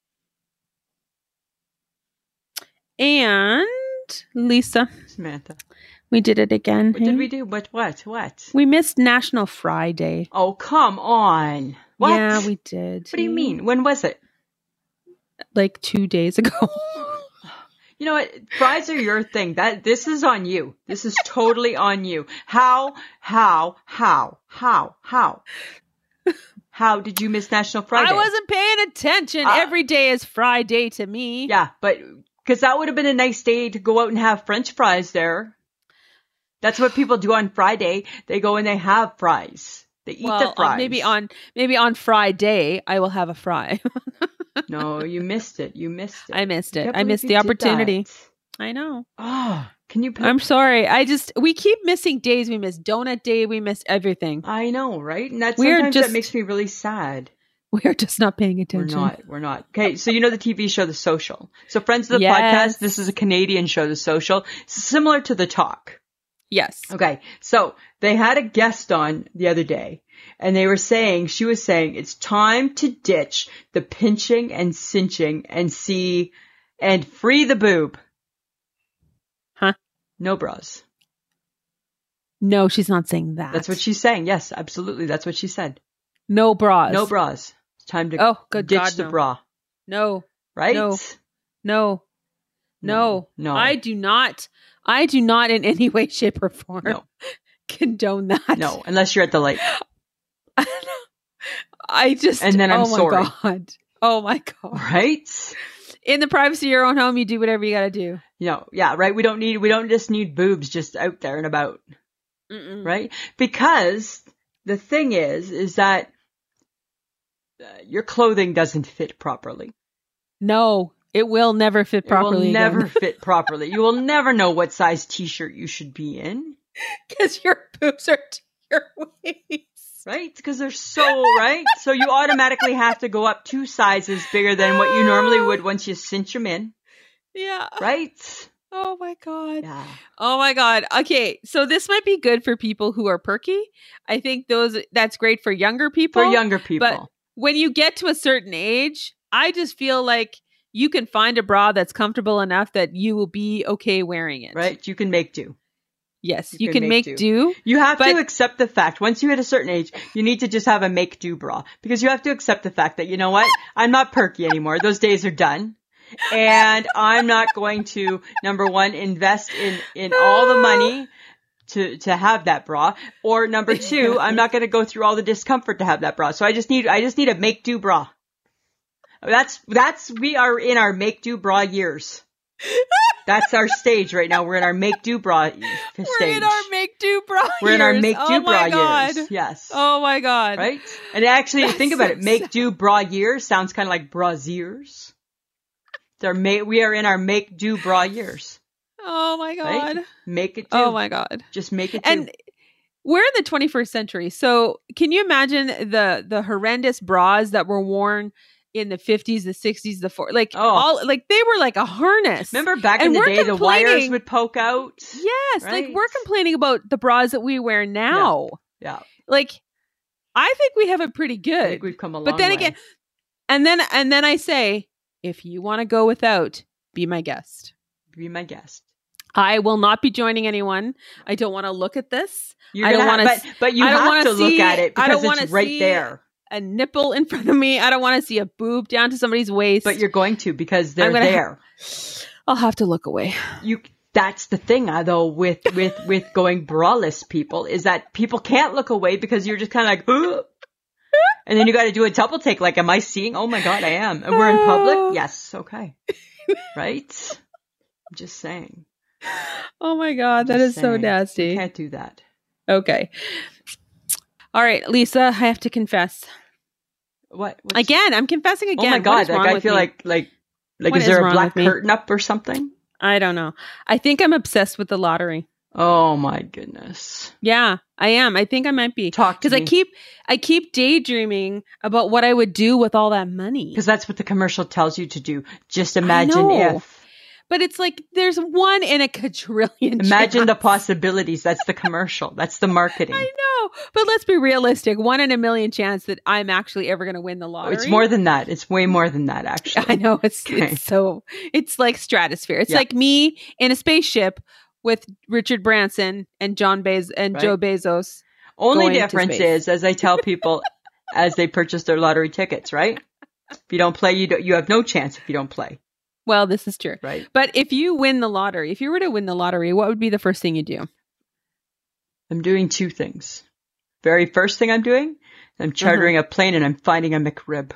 And Lisa, Samantha. we did it again. What hey? did we do? What, what, what? We missed National Friday. Oh, come on. What? Yeah, we did. What do you mean? When was it? Like two days ago. You know what? Fries are your thing. That this is on you. This is totally on you. How, how, how, how, how? How did you miss National Friday? I wasn't paying attention. Uh, Every day is Friday to me. Yeah, but because that would have been a nice day to go out and have French fries there. That's what people do on Friday. They go and they have fries. They eat well, the fries. on- maybe on maybe on Friday I will have a fry. No, you missed it. You missed it. I missed it. Can't I believe missed you the did opportunity. that. I know. Oh, can you? I'm sorry. I just we keep missing days. We miss Donut Day. We miss everything. I know, right? And that We're sometimes just- that makes me really sad. We are just not paying We're attention. not. We're not. Okay, so you know the T V show The Social. So Friends of the Yes. Podcast, this is a Canadian show, The Social. Similar to The Talk. Yes. Okay, so they had a guest on the other day, and they were saying, she was saying, it's time to ditch the pinching and cinching and see and free the boob. Huh? No bras. No, she's not saying that. That's what she's saying. Yes, absolutely. That's what she said. No bras. No bras. It's time to Oh, good ditch God, the no. bra. No. Right? No. No. No. No. I do not. I do not in any way, shape, or form No. condone that. No, unless you're at the lake. I just. And then I'm oh my sorry. God. Oh my God. Right? In the privacy of your own home, you do whatever you got to do. You know, yeah, right? We don't need, we don't just need boobs just out there and about. Mm-mm. Right? Because the thing is, is that your clothing doesn't fit properly. No, it will never fit properly. It will never again. fit properly. You will never know what size t-shirt you should be in. Because your boobs are to your waist. Right? Because they're so, right? So you automatically have to go up two sizes bigger than what you normally would once you cinch them in. Yeah. Right? Oh my God. Yeah. Oh my God. Okay. So this might be good for people who are perky. I think those that's great for younger people. For younger people. But when you get to a certain age, I just feel like you can find a bra that's comfortable enough that you will be okay wearing it. Right? You can make do. Yes, You you, can can, make make, do. do. You have but- to accept the fact, once you hit a certain age, you need to just have a make do bra. Because you have to accept the fact that, you know what? I'm not perky anymore. Those days are done. And I'm not going to, number one, invest in, in all the money to, to have that bra. Or number two, I'm not going to go through all the discomfort to have that bra. So I just need, I just need a make do bra. That's, that's, we are in our make do bra years. That's our stage right now. We're in our make do bra stage. We're in our make do bra We're years. in our make do oh bra my God. years. Yes. Oh my God. Right? And actually, That's think about so it. Make sad. do bra years sounds kind of like brasiers. They're ma- we are in our make do bra years. Oh my God. Right? Make it do. Oh my God. Just make it do. And we're in the twenty-first century. So can you imagine the the horrendous bras that were worn in the fifties, the sixties, the four, like Oh. all like they were like a harness. Remember back and in the we're day, the wires complaining- would poke out? Yes, Right? like we're complaining about the bras that we wear now. Yeah. Like I think we have it pretty I good. think we've come a long But then way. again, and then and then I say, if you want to go without, be my guest. Be my guest. I will not be joining anyone. I don't want to look at this. You're I don't gonna wanna have, s- but, but you I don't have wanna to look see- at it I don't because wanna it's right see- there. A nipple in front of me. I don't want to see a boob down to somebody's waist. But you're going to because they're gonna ha- there. I'll have to look away. You that's the thing uh, though with with with going braless people is that people can't look away because you're just kind of like Ugh! And then you got to do a double take like am I seeing oh my god I am and we're in public yes okay right I'm just saying Oh my God, that Just is so saying. nasty. Can't do that. Okay. All right, Lisa, I have to confess. What what's- Again, I'm confessing oh again. my What god is like wrong I with feel me? like like like What is is there a wrong black with me? curtain up or something I don't know. I think I'm obsessed with the lottery. oh my goodness Yeah, I am. I think I might be. talk to Because I me keep I keep daydreaming about what I would do with all that money. because that's what the commercial tells you to do just imagine know. if But it's like there's one in a quadrillion. imagine the chance. possibilities that's the commercial that's the marketing. I know, but let's be realistic. One in a million chance that I'm actually ever going to win the lottery. It's more than that. It's way more than that, actually. I know it's Okay. it's so it's like stratosphere. It's Yeah. like me in a spaceship with Richard Branson and John Bez and Right. Joe Bezos. Only going to difference space. is, as I tell people, as they purchase their lottery tickets, right? If you don't play, you don't, you have no chance if you don't play, Well, this is true. right? But if you win the lottery, if you were to win the lottery, what would be the first thing you do? I'm doing two things. Very first thing I'm doing, I'm chartering a plane and I'm finding a McRib.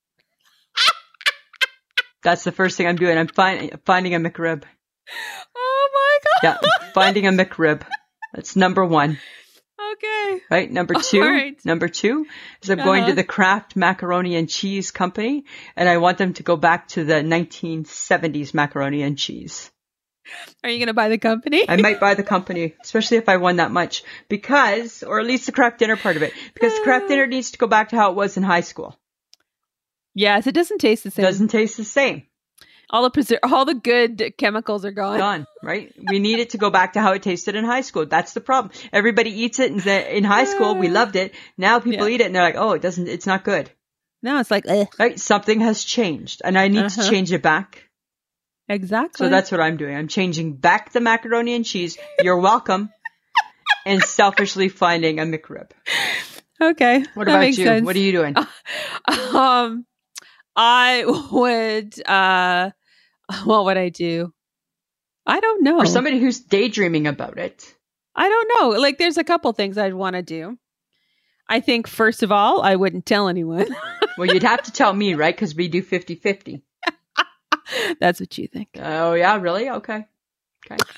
That's the first thing I'm doing. I'm find, finding a McRib. Oh my god. Yeah, finding a McRib. That's number one. Okay. Right? Number two, All right. number two is I'm going to Uh-huh. the Kraft Macaroni and Cheese Company, and I want them to go back to the nineteen seventies macaroni and cheese. Are you going to buy the company? I might buy the company, especially if I won that much, because, or at least the Kraft dinner part of it, because the Kraft dinner needs to go back to how it was in high school. Yes, it doesn't taste the It same. doesn't taste the same. all the preser- all the good chemicals are gone. Gone, right? We need it to go back to how it tasted in high school. That's the problem. Everybody eats it in, the, in high school. We loved it. Now people Yeah. eat it and they're like, oh, it doesn't, it's not good. No, it's like eh. Right? Something has changed and I need Uh-huh. to change it back. Exactly. So that's what I'm doing. I'm changing back the macaroni and cheese. You're welcome. And selfishly finding a McRib. okay. What that about makes you? sense. What are you doing? Um, I would. uh What would I do? I don't know. For somebody who's daydreaming about it. I don't know. Like, there's a couple things I'd want to do. I think first of all, I wouldn't tell anyone. Well, you'd have to tell me, right? Because we do fifty-fifty. That's what you think. Oh, yeah, really? Okay. Okay.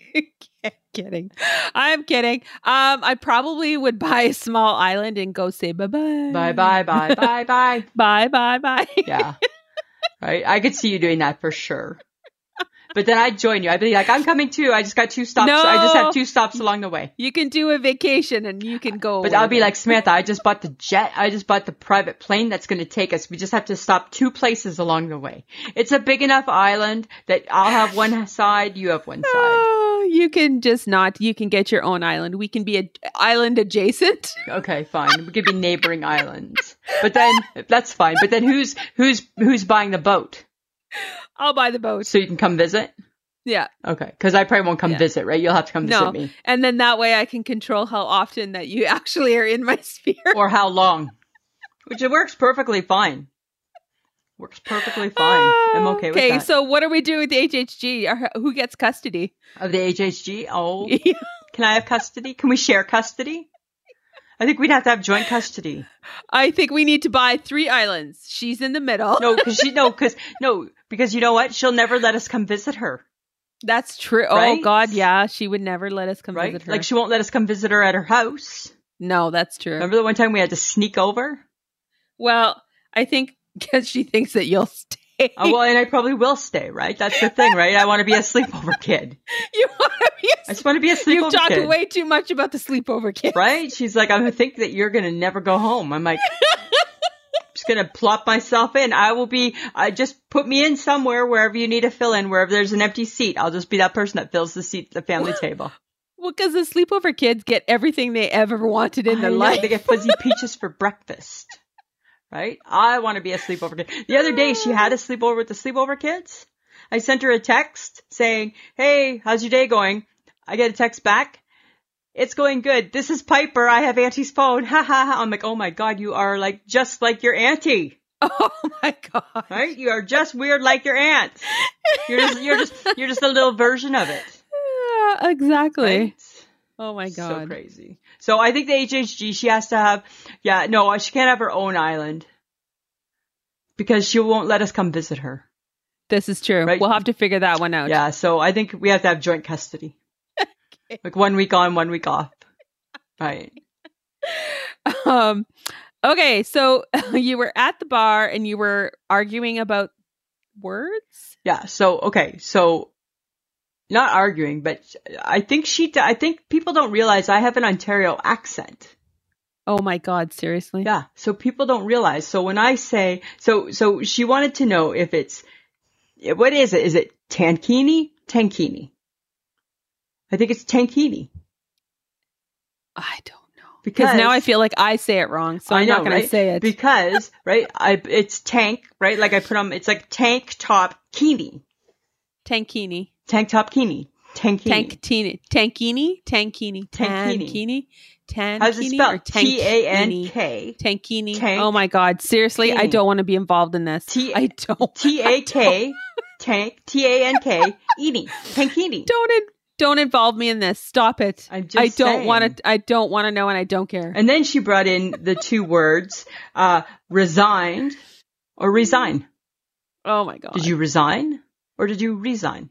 Kidding. I'm kidding. Um, I probably would buy a small island and go say bye-bye. Bye, bye, bye, bye, bye. Bye, bye, bye. Yeah. Right. I could see you doing that for sure. But then I'd join you. I'd be like, I'm coming too. I just got two stops. No. I just have two stops along the way. You can do a vacation and you can go. But away I'll be then. like, Samantha, I just bought the jet. I just bought the private plane that's going to take us. We just have to stop two places along the way. It's a big enough island that I'll have one side, you have one side. Oh, you can just not. You can get your own island. We can be a island adjacent. Okay, fine. We could be neighboring islands. But then that's fine. But then who's who's who's buying the boat? I'll buy the boat. So you can come visit? Yeah. Okay. Because I probably won't come Yeah. visit, right? You'll have to come No. visit me. And then that way I can control how often that you actually are in my sphere. Or how long. Which it works perfectly fine. Works perfectly fine. I'm okay with Okay, that. so what are we doing with the H H G? Or who gets custody? Of the H H G? Oh. Can I have custody? Can we share custody? I think we'd have to have joint custody. I think we need to buy three islands. She's in the middle. No, because she, no, because, no, because you know what? She'll never let us come visit her. That's true. Right? Oh, God, yeah. She would never let us come Right? visit her. Like she won't let us come visit her at her house. no, that's true. Remember the one time we had to sneak over? Well, I think because she thinks that you'll stay. Oh, well, and I probably will stay, right? That's the thing, right? I want to be a sleepover kid. You want to be I just want to be a sleepover You've talked kid. way too much about the sleepover kid. Right? She's like, I think that you're going to never go home. I'm like, I'm just going to plop myself in. I will be, I just put me in somewhere, wherever you need to fill in, wherever there's an empty seat. I'll just be that person that fills the seat at the family table. Well, because the sleepover kids get everything they ever wanted in I their know, life. They get fuzzy peaches for breakfast. Right? I want to be a sleepover kid. The other day, she had a sleepover with the sleepover kids. I sent her a text saying, hey, how's your day going? I get a text back. It's going good. This is Piper. I have Auntie's phone. Ha ha ha. I'm like, oh my God, you are like just like your auntie. Oh my God. Right? You are just weird like your aunt. You're just, you're just, you're just a little version of it. Yeah, exactly. Right? Oh my So God. crazy. So I think the H H G, she has to have, yeah, no, she can't have her own island because she won't let us come visit her. This is true. Right. We'll have to figure that one out. Yeah, so I think we have to have joint custody. Okay. Like one week on, one week off. Right. Um, okay, so you were at the bar and you were arguing about words? Yeah, so, okay, so not arguing, but I think she, I think people don't realize I have an Ontario accent. Oh my God, seriously? Yeah, so people don't realize. So when I say, so, so she wanted to know if it's, what is it? Is it tankini? Tankini. I think it's tankini. I don't know. Because Because now I feel like I say it wrong, so I'm I know, not going right? to say it. Because, right, I, it's tank, right? Like I put on, it's like tank top kini. Tankini. Tank top kini. Tankini. Tankini. Tankini? Tankini. Tankini. Tankini? Tankini? How's it or spelled? tankini? T A N K. Tankini. Tank- Oh my God. Seriously, I Kini. don't want to be involved in this. T- I don't. T A K. Tank. T A N K. Ini. Tankini. Don't in, don't involve me in this. Stop it. I'm just I don't saying. want to. I don't want to know, and I don't care. And then she brought in the two words, uh, resigned or resign. Oh my God. Did you resign or did you resign?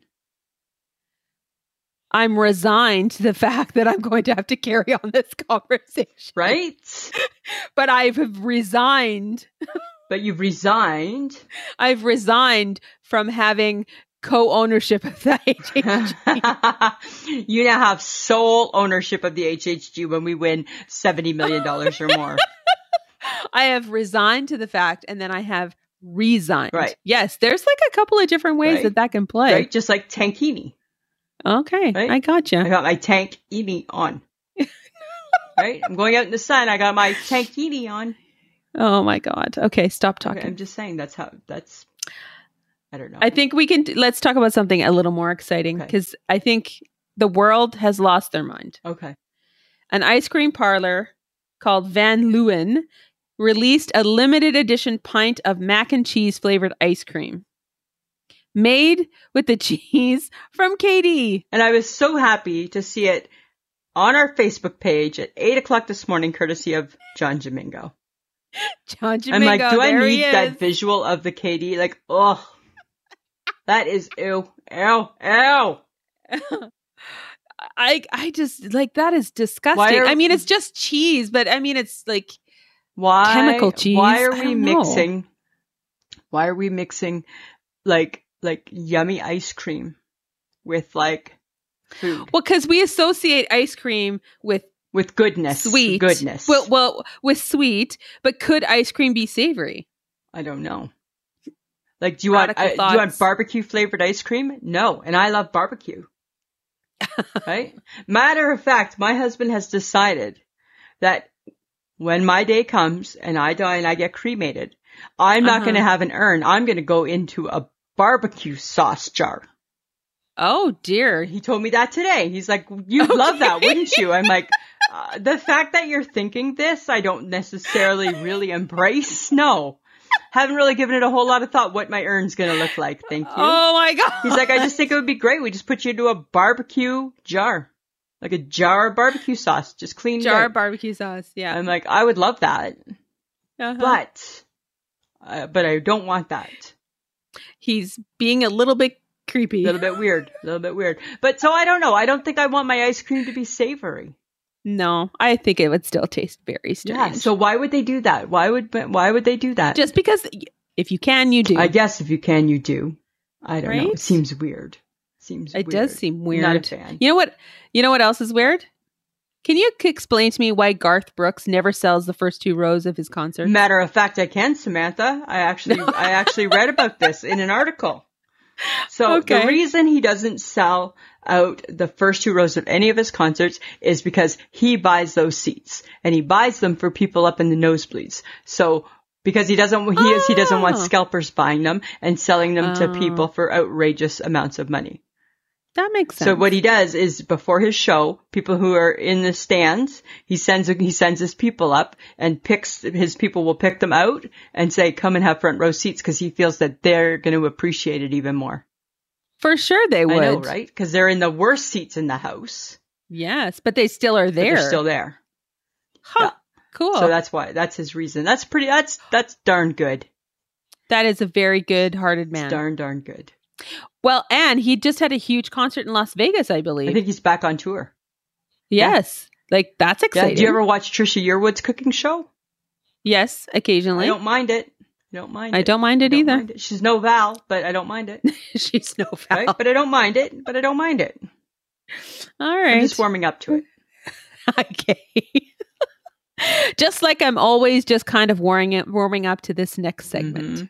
I'm resigned to the fact that I'm going to have to carry on this conversation. Right? But I've resigned. But you've resigned. I've resigned from having co-ownership of the H H G. You now have sole ownership of the H H G when we win seventy million dollars or more. I have resigned to the fact, and then I have resigned. Right. Yes, there's like a couple of different ways Right. that that can play. Right? Just like tankini. Okay, Right? I gotcha. I got my tankini on. Right? I'm going out in the sun. I got my tankini on. Oh my God. Okay, stop Okay, talking. I'm just saying that's how, that's, I don't know. I think we can, let's talk about something a little more exciting Okay. because I think the world has lost their mind. Okay. An ice cream parlor called Van Leeuwen released a limited edition pint of mac and cheese flavored ice cream made with the cheese from Katie. And I was so happy to see it on our Facebook page at eight o'clock this morning, courtesy of John Domingo. John Domingo, I'm like, do I there he need is. that visual of the Katie? Like, oh, that is ew, ew, ew. I I just like that is disgusting. Why are- I mean, it's just cheese, but I mean, it's like Why chemical cheese. Why are I we don't know. mixing? Why are we mixing like like yummy ice cream with like food well, because we associate ice cream with with goodness? sweet. goodness. Well, well, with sweet, but could ice cream be savory? I don't know. Like, do you want Radical I, do you want thoughts. barbecue flavored ice cream? No, and I love barbecue. Right? Matter of fact, my husband has decided that when my day comes and I die and I get cremated, I'm not Uh-huh. going to have an urn. I'm going to go into a barbecue sauce jar. Oh dear. He told me that today. He's like, you'd love that, wouldn't you? I'm like, uh, the fact that you're thinking this, I don't necessarily really embrace. No. Haven't really given it a whole lot of thought what my urn's going to look like. Thank you. Oh my god. He's like, I just think it would be great. We just put you into a barbecue jar. Like a jar of barbecue sauce. Just clean it jar out. of barbecue sauce. Yeah. I'm like, I would love that. Uh-huh. But, uh, but I don't want that. He's being a little bit creepy. A little bit weird. A little bit weird. But so I don't know. I don't think I want my ice cream to be savory. No, I think it would still taste very strange. Yeah. So why would they do that? Why would why would they do that? just because if you can, you do. I guess if you can, you do. I don't know. Right? It seems weird. Seems it weird. does seem weird. Not a fan. You know what? You know what else is weird? Can you c- explain to me why Garth Brooks never sells the first two rows of his concerts? Matter of fact, I can, Samantha. I actually I actually read about this in an article. So Okay. the reason he doesn't sell out the first two rows of any of his concerts is because he buys those seats and he buys them for people up in the nosebleeds. So because he doesn't, he is, he doesn't want Oh. scalpers buying them and selling them to Oh. people for outrageous amounts of money. That makes sense. So what he does is before his show, people who are in the stands, he sends he sends his people up and picks his people will pick them out and say, "Come and have front row seats," because he feels that they're going to appreciate it even more. For sure they would. I know, right? Because they're in the worst seats in the house, Yes, but they still are but there. they're still there. Huh. Yeah. Cool. So that's why that's his reason. That's pretty. That's that's darn good. that is a very good-hearted man. It's darn darn good. Well, and he just had a huge concert in Las Vegas, I believe. I think he's back on tour. yes. Like, that's Yeah. exciting. Do you ever watch Trisha Yearwood's cooking show? Yes, occasionally. I don't mind it. I don't mind I it. don't mind it I don't either. mind it. She's no Val, but I don't mind it. She's no foul. Right? But I don't mind it. But I don't mind it. All I'm right. just warming up to it. Okay. Just like I'm always just kind of warming it, warming up to this next segment.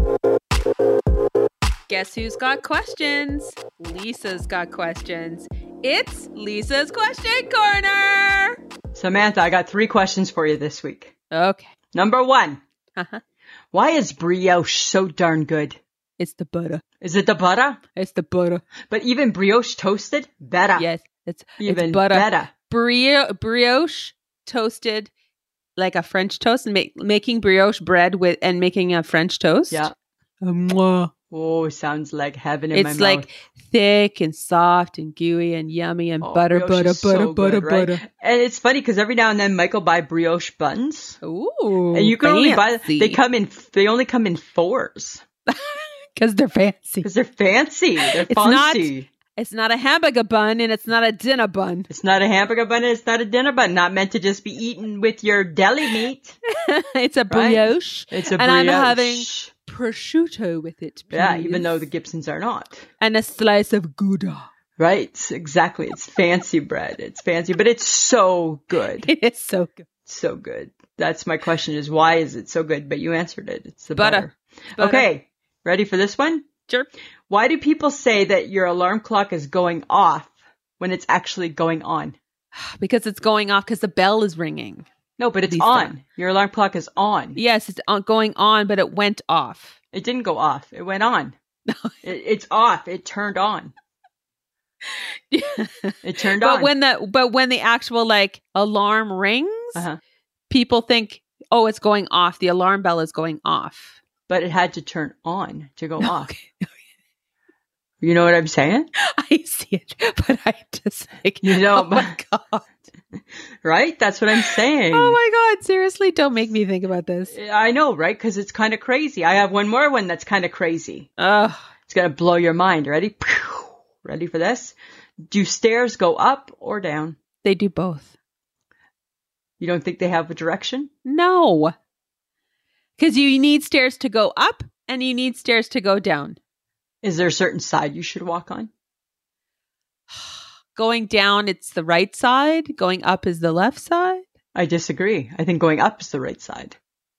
Mhm. Guess who's got questions? Lisa's got questions. It's Lisa's Question Corner. Samantha, I got three questions for you this week. Okay. Number one, Uh-huh. why is brioche so darn good? It's the butter. Is it the butter? It's the butter. But even brioche toasted, better. Yes, it's even it's butter. better. Brio- brioche toasted like a French toast, and make, making brioche bread with and making a French toast. Yeah. Mwah. Oh, sounds like heaven in It's my like mouth. thick and soft and gooey and yummy and Oh, butter, brioche butter, is butter, so butter, good, right? butter. And it's funny because every now and then Michael buy brioche buns, Ooh, and you can only buy. fancy. They come in. They only come in fours because they're fancy. because they're fancy. They're It's not- fancy. It's not a hamburger bun and it's not a dinner bun. It's not a hamburger bun. And it's not a dinner bun. Not meant to just be eaten with your deli meat. It's a Right? brioche. It's a And I'm brioche. having prosciutto with it. Yeah, please. even though the Gibsons are not. and a slice of Gouda. Right, exactly. It's fancy bread. It's fancy, but it's so good. It is so good. So good. That's my question is why is it so good? But you answered it. It's the Butter. butter. Butter. Okay, ready for this one? Sure. Why do people say that your alarm clock is going off when it's actually going on? Because it's going off because the bell is ringing. No, but it's Lisa. on. Your alarm clock is on. Yes, it's on- going on, but it went off. It didn't go off. It went on. it, it's off. It turned on. It turned but on. when the but when the actual like alarm rings, Uh-huh. people think, "Oh, it's going off. The alarm bell is going off." But it had to turn on to go off. Okay. You know what I'm saying? I see it, but I just like, You know, oh my god, Right? That's what I'm saying. oh my god, seriously, don't make me think about this. I know, right? Because it's kind of crazy. I have one more one that's kind of crazy. Ugh. It's going to blow your mind. Ready? Ready for this? Do stairs go up or down? They do both. You don't think they have a direction? No. Because you need stairs to go up and you need stairs to go down. Is there a certain side you should walk on? Going down, it's the right side. Going up is the left side. I disagree. I think going up is the right side.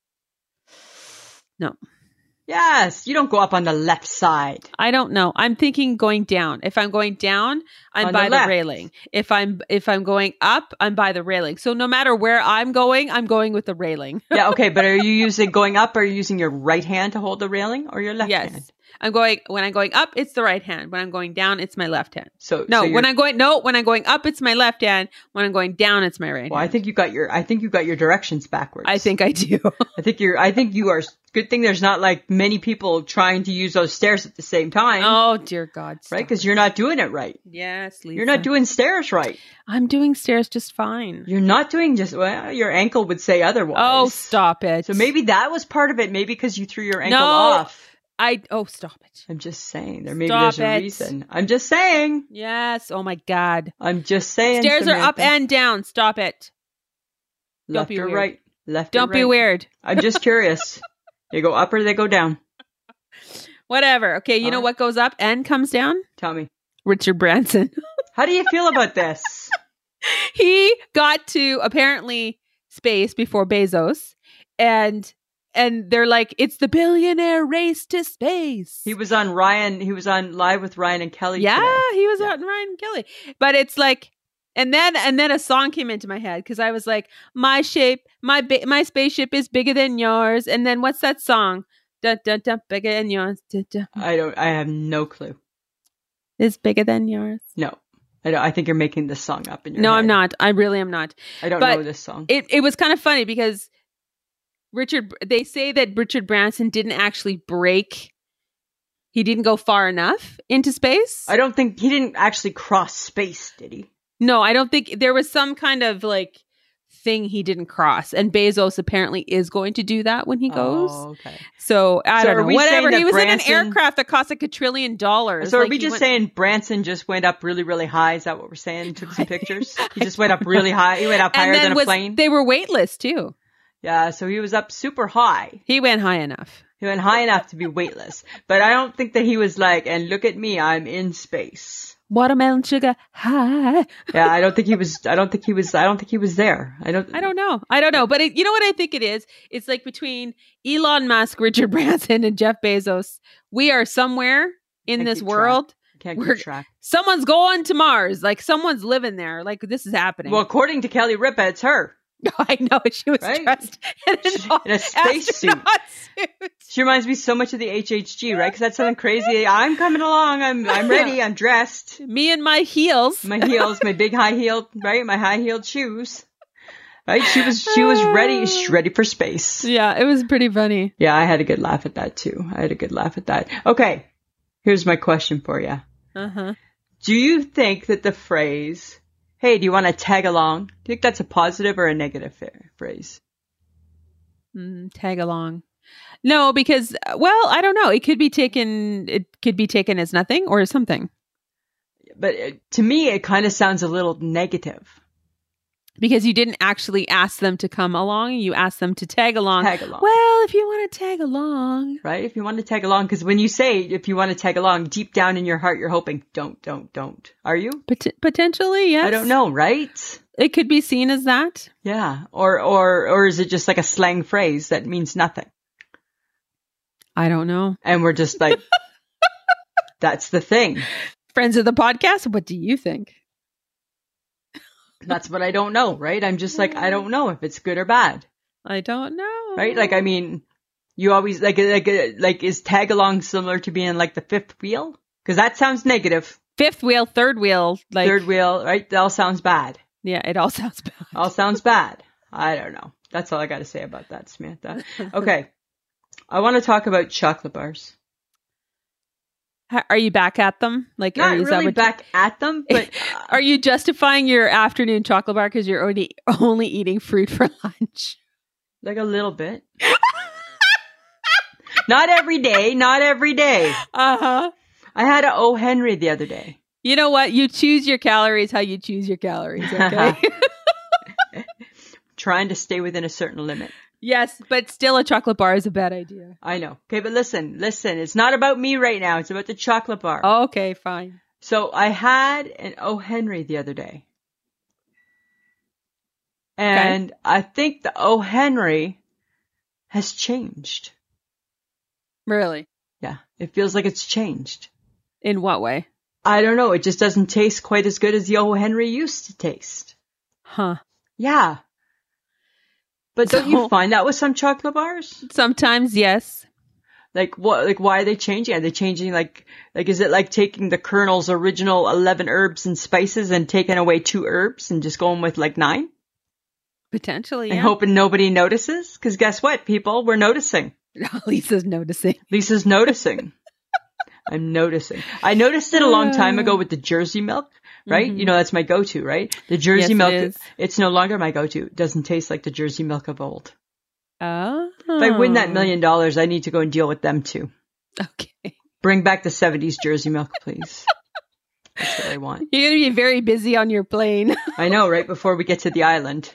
No. Yes, you don't go up on the left side. I don't know. I'm thinking going down. If I'm going down, I'm On by the the, left. railing. If I'm if I'm going up, I'm by the railing. So no matter where I'm going, I'm going with the railing. Yeah, okay, but are you using going up? Are you using your right hand to hold the railing or your left Yes. hand? I'm going when I'm going up, it's the right hand. When I'm going down, it's my left hand. So No, so you're- when I'm going no, when I'm going up, it's my left hand. When I'm going down, it's my right well, I hand. think you got your I think you got your directions backwards. I think I do. I think you're I think you are good thing there's not like many people trying to use those stairs at the same time, Oh dear God. stop right? Cuz it. you're not doing it right. Yes, Lisa. You're not doing stairs right. I'm doing stairs just fine. You're not doing just well, your ankle would say otherwise. Oh, stop it. So maybe that was part of it. Maybe because you threw your ankle No. off. I oh stop it. I'm just saying. There maybe Stop there's a it. reason. I'm just saying. Yes. Oh my God. I'm just saying. Stairs are up Samantha. and down. Stop it. Don't left be or weird. right. Left Don't or be right. weird. I'm just curious. They go up or they go down? Whatever. Okay, you know Alright. what goes up and comes down? Tell me. Richard Branson. How do you feel about this? He got to apparently space before Bezos, and and they're like, it's the billionaire race to space. He was on Ryan. He was on Live with Ryan and Kelly. yeah, today. he was Yeah. out in Ryan and Kelly. But it's like, and then and then a song came into my head because I was like, my shape, my ba- my spaceship is bigger than yours. And then what's that song? Dun, dun, dun, bigger than yours. Dun, dun. I don't. I have no clue. Is bigger than yours. No. I don't. I think you're making this song up in your No, head. I'm not. I really am not. I don't But know this song. It it was kind of funny because Richard, they say that Richard Branson didn't actually break. He didn't go far enough into space. I don't think he didn't actually cross space, did he? No, I don't think there was some kind of like thing he didn't cross. And Bezos apparently is going to do that when he goes. Oh, okay. So I So don't are know. we saying Whatever. that He was Branson- in an aircraft that cost like a trillion dollars. So Like, are we he just went- saying Branson just went up really, really high? Is that what we're saying? Took some pictures. He just went up really high. He went up and higher then than a was, plane. They were weightless too. Yeah, so he was up super high. He went high enough. He went high enough to be weightless. But I don't think that he was like, and look at me, I'm in space. Watermelon sugar high. Yeah, I don't think he was. I don't think he was. I don't think he was there. I don't. I don't know. I don't know. But it, you know what I think it is? It's like between Elon Musk, Richard Branson, and Jeff Bezos. We are somewhere in Can't this keep world. Can't We're- keep track. Someone's going to Mars. Like someone's living there. Like this is happening. Well, according to Kelly Ripa, it's her. I know she was Right? dressed in, an In a spacesuit. astronaut suit. She reminds me so much of the H H G, right? Because that's something crazy. I'm coming along. I'm. I'm ready. I'm dressed. Me and my heels. My heels, my big high heeled, right? My high heeled shoes. Right? She was. She was ready. She's ready for space. Yeah, it was pretty funny. Yeah, I had a good laugh at that too. I had a good laugh at that. Okay, here's my question for you. Uh huh. Do you think that the phrase, hey, do you want to tag along? Do you think that's a positive or a negative fa- phrase? Mm, tag along. No, because well, I don't know. It could be taken. It could be taken as nothing or as something. But uh, to me, it kind of sounds a little negative. Because you didn't actually ask them to come along. You asked them to tag along. Tag along. Well, if you want to tag along. Right? If you want to tag along, because when you say if you want to tag along, deep down in your heart, you're hoping, don't, don't, don't. Are you? Pot- potentially, yes. I don't know, right? It could be seen as that. Yeah. Or, or, or is it just like a slang phrase that means nothing? I don't know. And we're just like, that's the thing. Friends of the podcast, what do you think? That's what I don't know, right? I'm just like, I don't know if it's good or bad, I don't know. right? Like, I mean, you always, like, like, like, is tag along similar to being like the fifth wheel? Because that sounds negative. Fifth wheel, third wheel, like Third wheel, right? That all sounds bad. yeah, it all sounds bad. All sounds bad. I don't know. That's all I got to say about that, Samantha. Okay. I want to talk about chocolate bars. Ha- Are you back at them? Like, Not are, is that really what- back at them, but uh, Are you justifying your afternoon chocolate bar because you're only only eating fruit for lunch? like a little bit. Not every day. Not every day. Uh huh. I had a O. Henry the other day. You know what? You choose your calories how you choose your calories, okay? Trying to stay within a certain limit. Yes, but still a chocolate bar is a bad idea. I know. Okay, but listen, listen. It's not about me right now. It's about the chocolate bar. Oh, okay, fine. So I had an O. Henry the other day. And okay. I think the O. Henry has changed. Really? Yeah. It feels like it's changed. In what way? I don't know. It just doesn't taste quite as good as the O. Henry used to taste. Huh. Yeah. But don't so, you find that with some chocolate bars? Sometimes, yes. Like what? Like why are they changing? Are they changing like like is it like taking the Colonel's original eleven herbs and spices and taking away two herbs and just going with like nine? Potentially, and yeah. hoping nobody notices? Because guess what, people, we're noticing. Lisa's noticing. Lisa's noticing. I'm noticing. I noticed it a long time ago with the Jersey milk. Right? Mm-hmm. You know, that's my go-to, right? The Jersey yes, milk, it it's no longer my go-to. It doesn't taste like the Jersey milk of old. Oh. If I win that million dollars, I need to go and deal with them too. Okay. Bring back the seventies Jersey milk, please. That's what I want. You're going to be very busy on your plane. I know, right before we get to the island.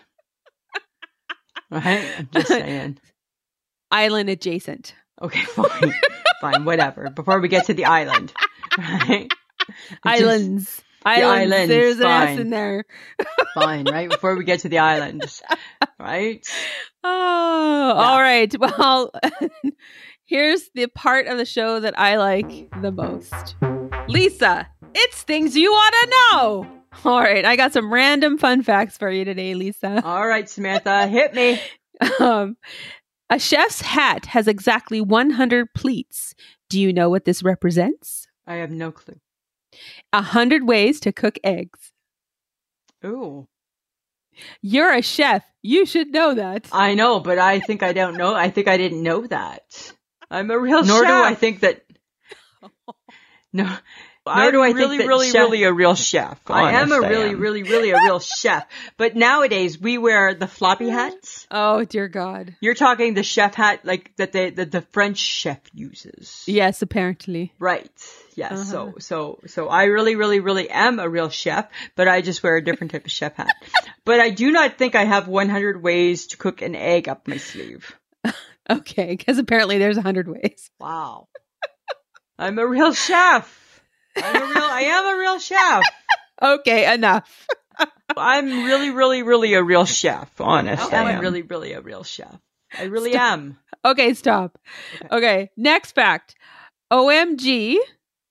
Right? I'm just saying. Island adjacent. Okay, fine. Fine, whatever. Before we get to the island. Right? Islands. Just, Islands. The islands, There's an fine. S in there. Fine, right? Before we get to the islands. Right? Oh, yeah. All right. Well, here's the part of the show that I like the most. Lisa, it's things you want to know. All right. I got some random fun facts for you today, Lisa. All right, Samantha. Hit me. Um, a chef's hat has exactly one hundred pleats. Do you know what this represents? I have no clue. A hundred ways to cook eggs. Ooh. You're a chef. You should know that. I know, but I think I don't know. I think I didn't know that. I'm a real Nor chef. do I think that. No. Nor I'm do I really, think that really, chef, really a real chef. I am a Honest, I really, am. really, really a real chef. But nowadays we wear the floppy hats. Oh dear God! You're talking the chef hat like that they, that the French chef uses. Yes, apparently. Right. Yes. Uh-huh. So so so I really, really, really am a real chef, but I just wear a different type of chef hat. But I do not think I have one hundred ways to cook an egg up my sleeve. Okay, because apparently there's a hundred ways. Wow. I'm a real chef. I'm a real, I am a real chef. Okay, enough. I'm really, really, really a real chef. Honest, I I'm am. really, really a real chef. I really Stop. am. Okay, stop. Okay. okay, next fact. O M G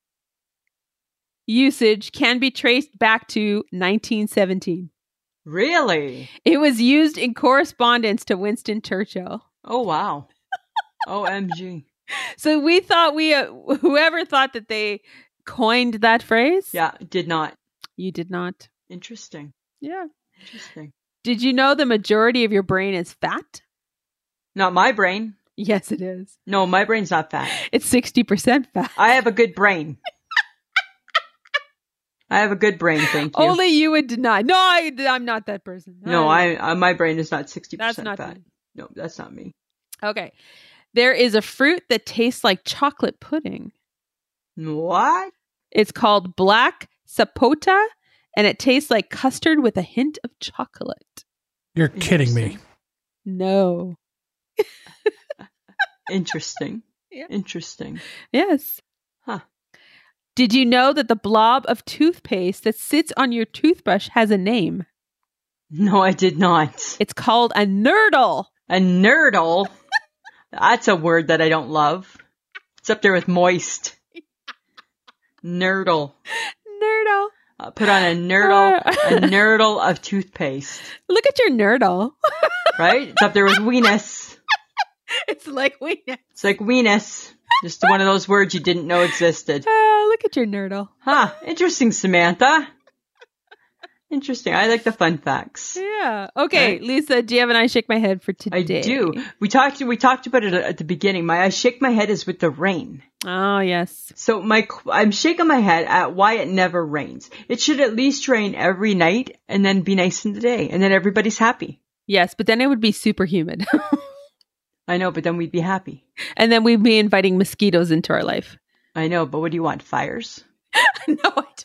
usage can be traced back to nineteen seventeen. Really? It was used in correspondence to Winston Churchill. Oh, wow. O M G. So we thought we, uh, whoever thought that they coined that phrase? Yeah, did not. You did not. Interesting. Yeah. Interesting. Did you know the majority of your brain is fat? Not my brain. Yes, it is. No, my brain's not fat. It's sixty percent fat. I have a good brain. I have a good brain, thank you. Only you would deny. No, I, I'm not that person. No, I, I, I my brain is not sixty percent that's not fat. me. No, that's not me. Okay. There is a fruit that tastes like chocolate pudding. What? It's called black sapota, and it tastes like custard with a hint of chocolate. You're kidding me. No. Interesting. Yeah. Interesting. Yes. Huh. Did you know that the blob of toothpaste that sits on your toothbrush has a name? No, I did not. It's called a nurdle. A nurdle? That's a word that I don't love. It's up there with moist. Nurdle. Nurdle. Uh, put on a nurdle, a nurdle of toothpaste. Look at your nurdle. Right? It's up there with weenus. It's like weenus. It's like weenus. Just one of those words you didn't know existed. Oh, look at your nurdle. Huh. Interesting, Samantha. Interesting. I like the fun facts. Yeah. Okay, Right. Lisa, do you have an I shake my head for I today? do. We talked. We talked about it at the beginning. My I shake my head is with the rain. Oh, yes. So my I'm shaking my head at why it never rains. It should at least rain every night and then be nice in the day, and then everybody's happy. Yes, but then it would be super humid. I know, but then we'd be happy. And then we'd be inviting mosquitoes into our life. I know, but what do you want? Fires? No, I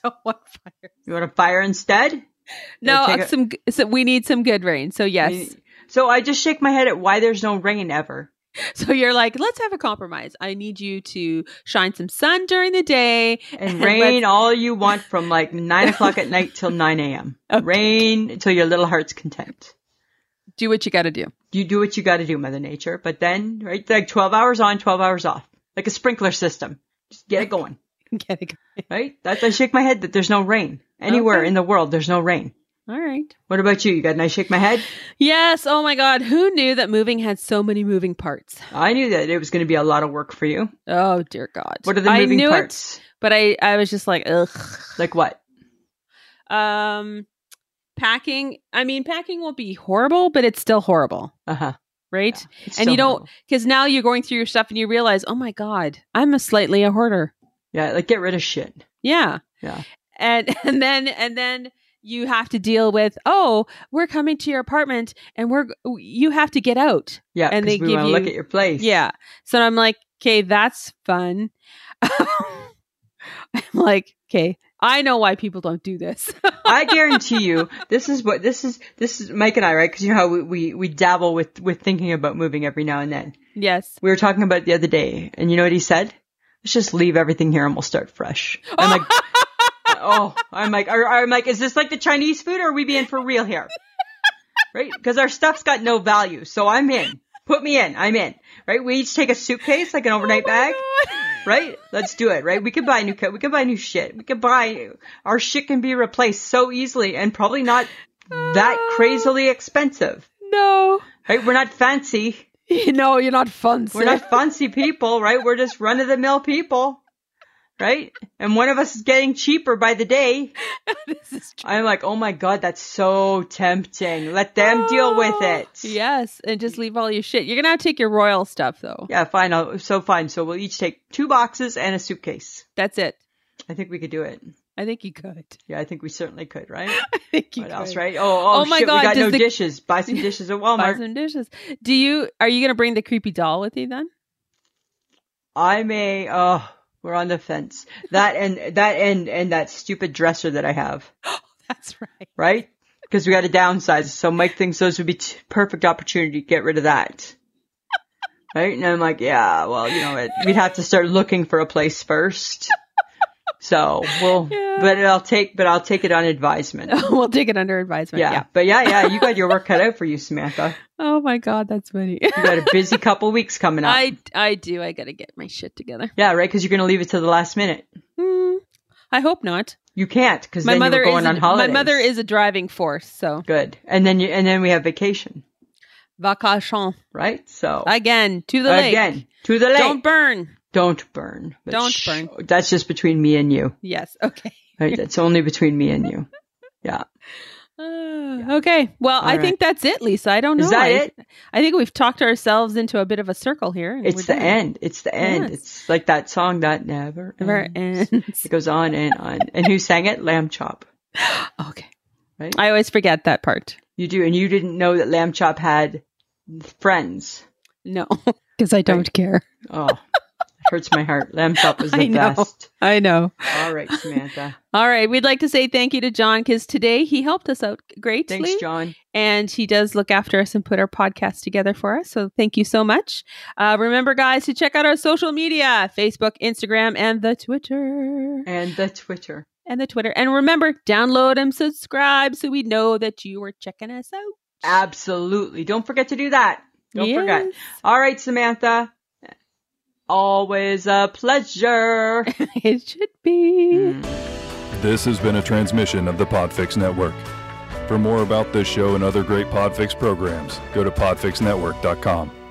don't want fire. You want a fire instead? No, take a- some. So we need some good rain. So yes. So I just shake my head at why there's no rain ever. So you're like, let's have a compromise. I need you to shine some sun during the day And, and rain let's- all you want from like nine o'clock at night till nine a.m. Okay. Rain until your little heart's content. do what you got to do. You do what you got to do, Mother Nature. But then, right, like twelve hours on, twelve hours off. Like a sprinkler system. Just get it going. Get it going. Right? That's I shake my head that there's no rain. Anywhere Okay. in the world, there's no rain. All right. What about you? You got a nice shake my head? Yes. Oh my God. Who knew that moving had so many moving parts? I knew that it was going to be a lot of work for you. Oh dear God. What are the I moving knew parts? It, but I, I was just like, ugh. Like what? Um, packing. I mean, packing won't be horrible, but it's still horrible, Uh-huh. right? Yeah, it's and still you don't, horrible. because now you're going through your stuff and you realize, oh my God, I'm a slightly a hoarder. Yeah, like get rid of shit. Yeah. Yeah. And and then and then you have to deal with, oh, we're coming to your apartment and we're you have to get out. Yeah, And and they we give want to you- look at your place. Yeah. So I'm like, okay, that's fun. I'm like, okay, I know why people don't do this. I guarantee you, this is what this is. This is Mike and I, right? Because you know how we, we we dabble with with thinking about moving every now and then. Yes. We were talking about it the other day, and you know what he said? Let's just leave everything here and we'll start fresh. I'm like, oh, I'm like, are, I'm like, is this like the Chinese food, or are we being for real here? Right? Because our stuff's got no value, so I'm in. Put me in. I'm in. Right? We each take a suitcase, like an overnight Oh my bag. God. Right? Let's do it, right? We could buy new co- we could buy new shit. We could buy our shit can be replaced so easily and probably not that crazily expensive. No. Right? We're not fancy. You know, you're not fun. We're not fancy people, right? We're just run of the mill people. Right? And one of us is getting cheaper by the day. This is true. I'm like, oh my God, that's so tempting. Let them deal with it. Yes. And just leave all your shit. You're going to have to take your royal stuff, though. Yeah, fine. I'll, so fine. So we'll each take two boxes and a suitcase. That's it. I think we could do it. I think you could. Yeah, I think we certainly could, right? I think you What could. else, right? Oh, oh, Oh my shit, God, we got does no the- dishes. Buy some dishes at Buy Walmart. some dishes. Do you, are you going to bring the creepy doll with you then? I may, oh, we're on the fence. That and, that and, and that stupid dresser that I have, That's right. right? Because we got to downsize. So Mike thinks those would be t- perfect opportunity to get rid of that. Right? And I'm like, yeah, well, you know, it, we'd have to start looking for a place first. So we'll, Yeah. but I'll take, but I'll take it on advisement. We'll take it under advisement. Yeah. Yeah. But yeah, yeah, you got your work cut out for you, Samantha. Oh my God, that's funny. You got a busy couple weeks coming up. I, I do. I got to get my shit together. Yeah, right? Because you're going to leave it to the last minute. Hmm. I hope not. You can't because My then mother you're going is on a, holidays. my mother is a driving force. So Good. And then you, and then we have vacation, vacation right? So again to the lake. again to the lake. Don't burn. Don't burn. But Don't shh, burn. That's just between me and you. Yes. Okay. Right? That's only between me and you. Yeah. Uh, okay. Well, All I right. think that's it, Lisa. I don't know. Is that I, it? I think we've talked ourselves into a bit of a circle here. and It's we're the done. end. It's the end. Yes. It's like that song that never Never ends. ends. It goes on and on. And who sang it? Lamb Chop. Okay. Right? I always forget that part. You do. And you didn't know that Lamb Chop had friends. No, because I don't Right. care. Oh, it hurts my heart. Lamb Chop was the I know. best. I know. All right, Samantha. All right. We'd like to say thank you to John because today he helped us out greatly. Thanks, John. And he does look after us and put our podcast together for us. So thank you so much. Uh, remember, guys, to check out our social media, Facebook, Instagram, and the Twitter. And the Twitter. And the Twitter. And remember, download and subscribe so we know that you are checking us out. Absolutely. Don't forget to do that. Don't Yes. forget. All right, Samantha. Always a pleasure. It should be. This has been a transmission of the Podfix Network. For more about this show and other great Podfix programs, go to podfix network dot com.